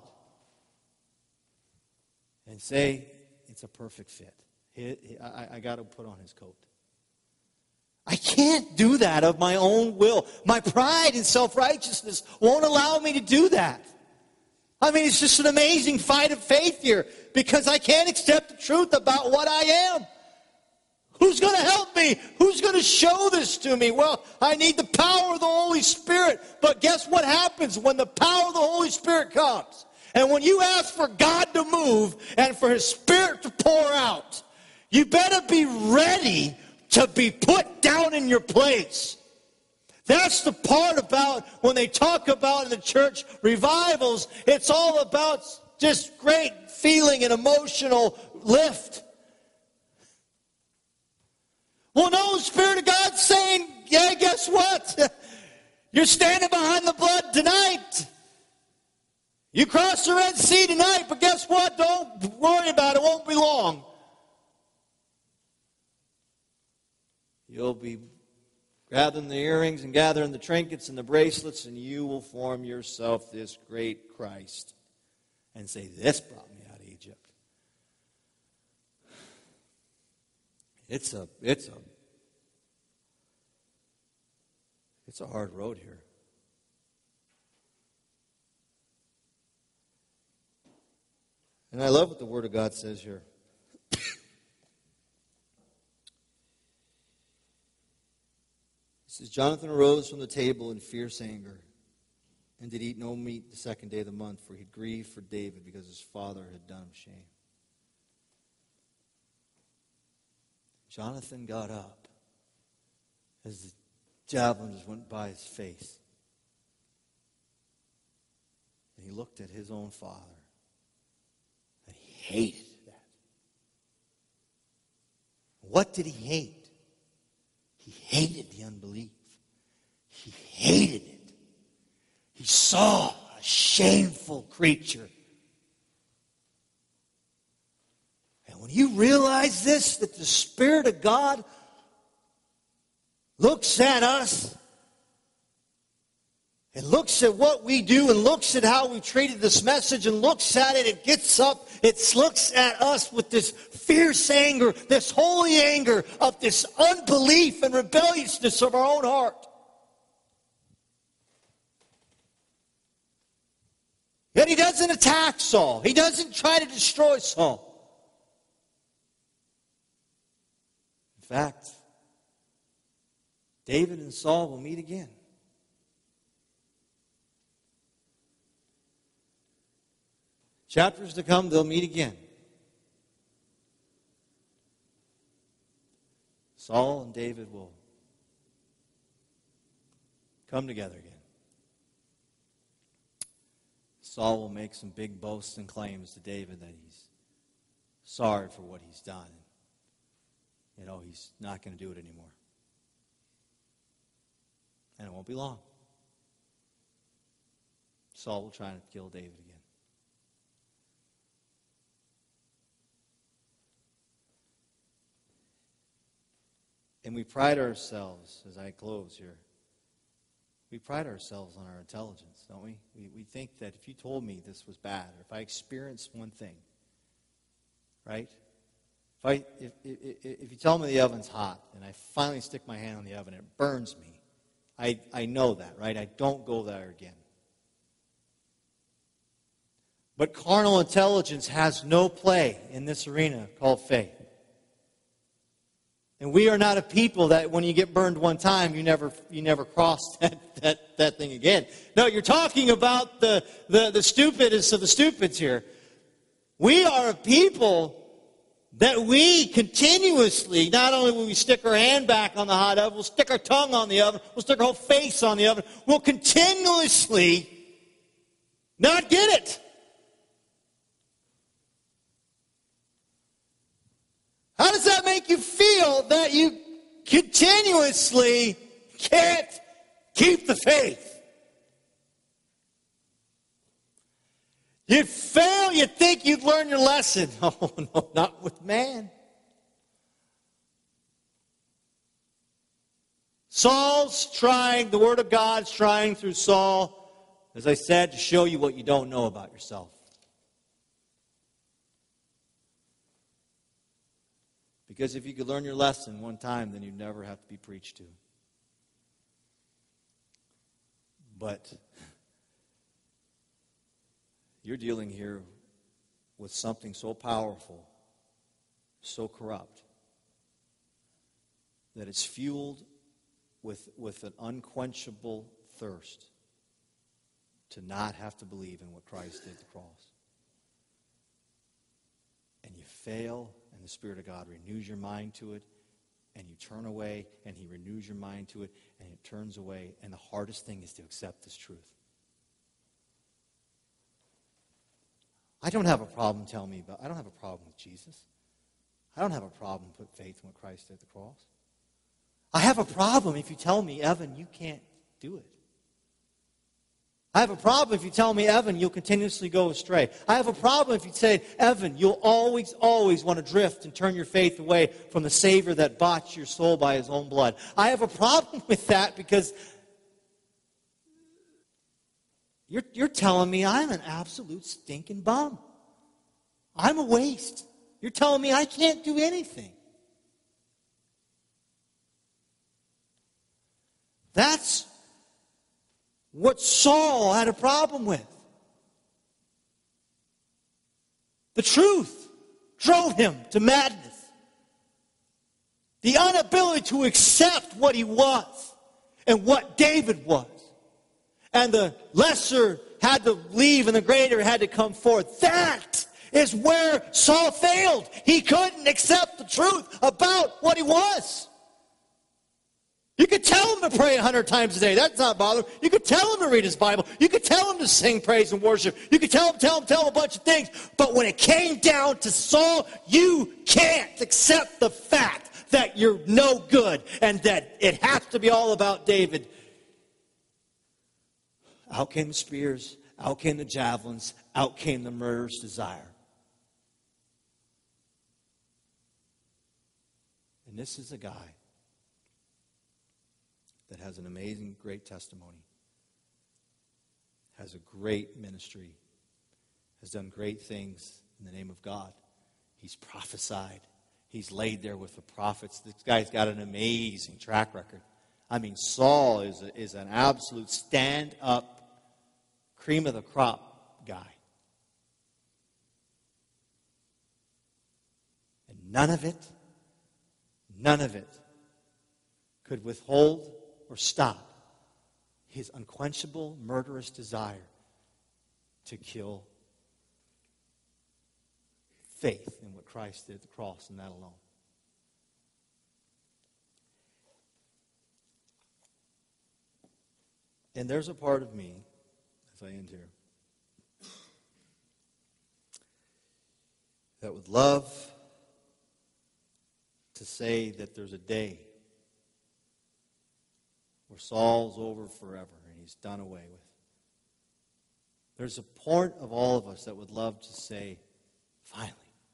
and say, it's a perfect fit. I got to put on his coat. I can't do that of my own will. My pride and self-righteousness won't allow me to do that. I mean, it's just an amazing fight of faith here, because I can't accept the truth about what I am. Who's going to help me? Who's going to show this to me? Well, I need the power of the Holy Spirit. But guess what happens when the power of the Holy Spirit comes? And when you ask for God to move and for His Spirit to pour out, you better be ready to be put down in your place. That's the part about when they talk about in the church revivals, it's all about just great feeling and emotional lift. Well, no, the Spirit of God's saying, yeah, guess what? You're standing behind the blood tonight. You cross the Red Sea tonight, but guess what? Don't worry about it. It won't be long. You'll be gathering the earrings and gathering the trinkets and the bracelets, and you will form yourself this great Christ and say, this brought me out of Egypt. It's a hard road here. And I love what the Word of God says here. It says, Jonathan arose from the table in fierce anger and did eat no meat the second day of the month, for he grieved for David because his father had done him shame. Jonathan got up as the javelin just went by his face. And he looked at his own father. And he hated that. What did he hate? He hated the unbelief. He hated it. He saw a shameful creature. And when you realize this, that the Spirit of God looks at us and looks at what we do and looks at how we treated this message and looks at it, it gets up, it looks at us with this fierce anger, this holy anger of this unbelief and rebelliousness of our own heart. Yet he doesn't attack Saul. He doesn't try to destroy Saul. In fact, David and Saul will meet again. Chapters to come, they'll meet again. Saul and David will come together again. Saul will make some big boasts and claims to David that he's sorry for what he's done. You know, he's not going to do it anymore. And it won't be long. Saul will try to kill David again. And we pride ourselves, as I close here, we pride ourselves on our intelligence, don't we? We think that if you told me this was bad, or if I experienced one thing, right? If you tell me the oven's hot, and I finally stick my hand on the oven, it burns me. I know that, right? I don't go there again. But carnal intelligence has no play in this arena called faith. And we are not a people that when you get burned one time, you never cross that thing again. No, you're talking about the stupidest of the stupids here. We are a people that we continuously, not only will we stick our hand back on the hot oven, we'll stick our tongue on the oven, we'll stick our whole face on the oven, we'll continuously not get it. How does that make you feel that you continuously can't keep the faith? You'd fail, you'd think you'd learn your lesson. Oh, no, not with man. Saul's trying, the Word of God's trying through Saul, as I said, to show you what you don't know about yourself. Because if you could learn your lesson one time, then you'd never have to be preached to. But you're dealing here with something so powerful, so corrupt, that it's fueled with an unquenchable thirst to not have to believe in what Christ did at the cross. And you fail, and the Spirit of God renews your mind to it, and you turn away, and He renews your mind to it, and it turns away. And the hardest thing is to accept this truth. I don't have a problem telling me about, I don't have a problem with Jesus. I don't have a problem with faith in what Christ did at the cross. I have a problem if you tell me, Evan, you can't do it. I have a problem if you tell me, Evan, you'll continuously go astray. I have a problem if you say, Evan, you'll always want to drift and turn your faith away from the Savior that bought your soul by His own blood. I have a problem with that because you're telling me I'm an absolute stinking bum. I'm a waste. You're telling me I can't do anything. That's what Saul had a problem with. The truth drove him to madness. The inability to accept what he was and what David was. And the lesser had to leave and the greater had to come forth. That is where Saul failed. He couldn't accept the truth about what he was. You could tell him to pray 100 times a day. That's not bothering him. You could tell him to read his Bible. You could tell him to sing praise and worship. You could tell him a bunch of things. But when it came down to Saul, you can't accept the fact that you're no good and that it has to be all about David. Out came the spears. Out came the javelins. Out came the murderer's desire. And this is a guy that has an amazing, great testimony, has a great ministry, has done great things in the name of God. He's prophesied. He's laid there with the prophets. This guy's got an amazing track record. I mean, Saul is an absolute stand-up, cream of the crop guy. And none of it could withhold or stop his unquenchable, murderous desire to kill faith in what Christ did at the cross and that alone. And there's a part of me, as I end here, that would love to say that there's a day where Saul's over forever and he's done away with. There's a part of all of us that would love to say, finally,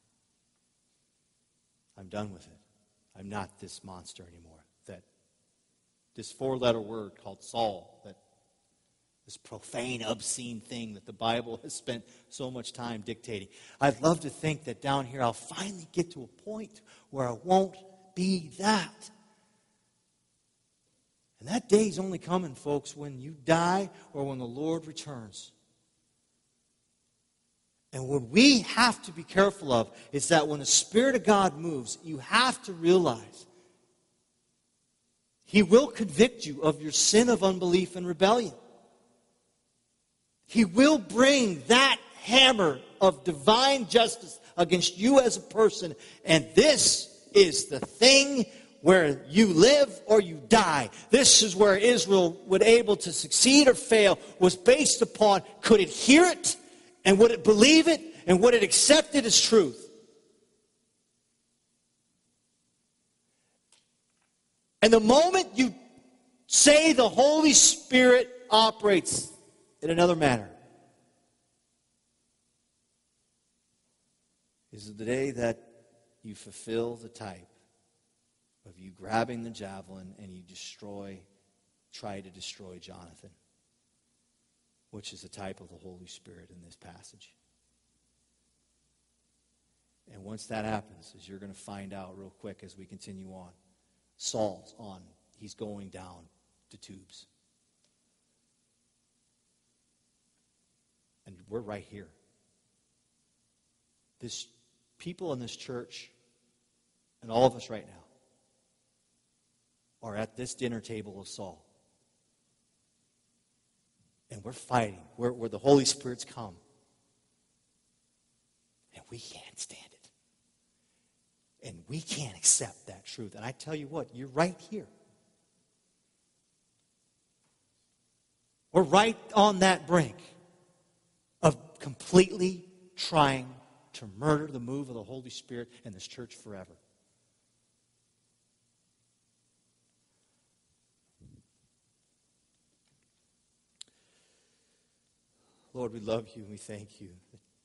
I'm done with it. I'm not this monster anymore. That this 4-letter word called Saul, that this profane, obscene thing that the Bible has spent so much time dictating. I'd love to think that down here I'll finally get to a point where I won't be that. And that day's only coming, folks, when you die or when the Lord returns. And what we have to be careful of is that when the Spirit of God moves, you have to realize He will convict you of your sin of unbelief and rebellion. He will bring that hammer of divine justice against you as a person. And this is the thing where you live or you die. This is where Israel would able to succeed or fail, was based upon, could it hear it, and would it believe it, and would it accept it as truth? And the moment you say the Holy Spirit operates in another manner, is the day that you fulfill the type of you grabbing the javelin and you try to destroy Jonathan, which is a type of the Holy Spirit in this passage. And once that happens, as you're going to find out real quick as we continue on, Saul's on. He's going down to tubes. And we're right here. This people in this church, and all of us right now, are at this dinner table of Saul. And we're fighting where the Holy Spirit's come. And we can't stand it. And we can't accept that truth. And I tell you what, you're right here. We're right on that brink of completely trying to murder the move of the Holy Spirit in this church forever. Lord, we love you and we thank you.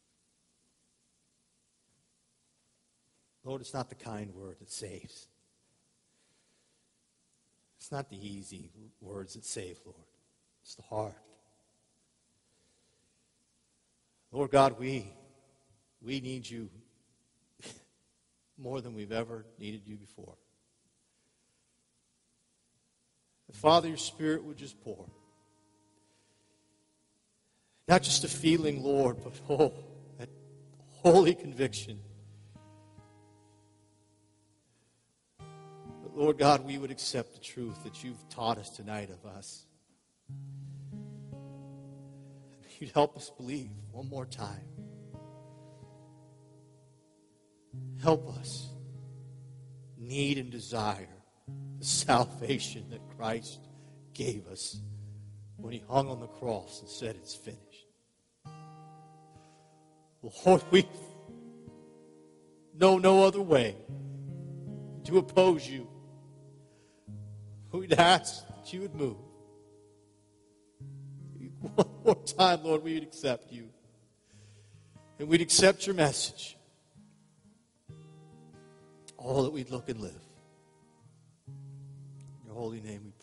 Lord, it's not the kind word that saves. It's not the easy words that save, Lord. It's the hard. Lord God, we need you more than we've ever needed you before. Father, your Spirit would just pour. Not just a feeling, Lord, but that holy conviction. But Lord God, we would accept the truth that you've taught us tonight of us. You'd help us believe one more time. Help us need and desire the salvation that Christ gave us when he hung on the cross and said, it's finished. Lord, we know no other way to oppose you. We'd ask that you would move. One more time, Lord, we would accept you. And we'd accept your message. All that we'd look and live. In your holy name we pray.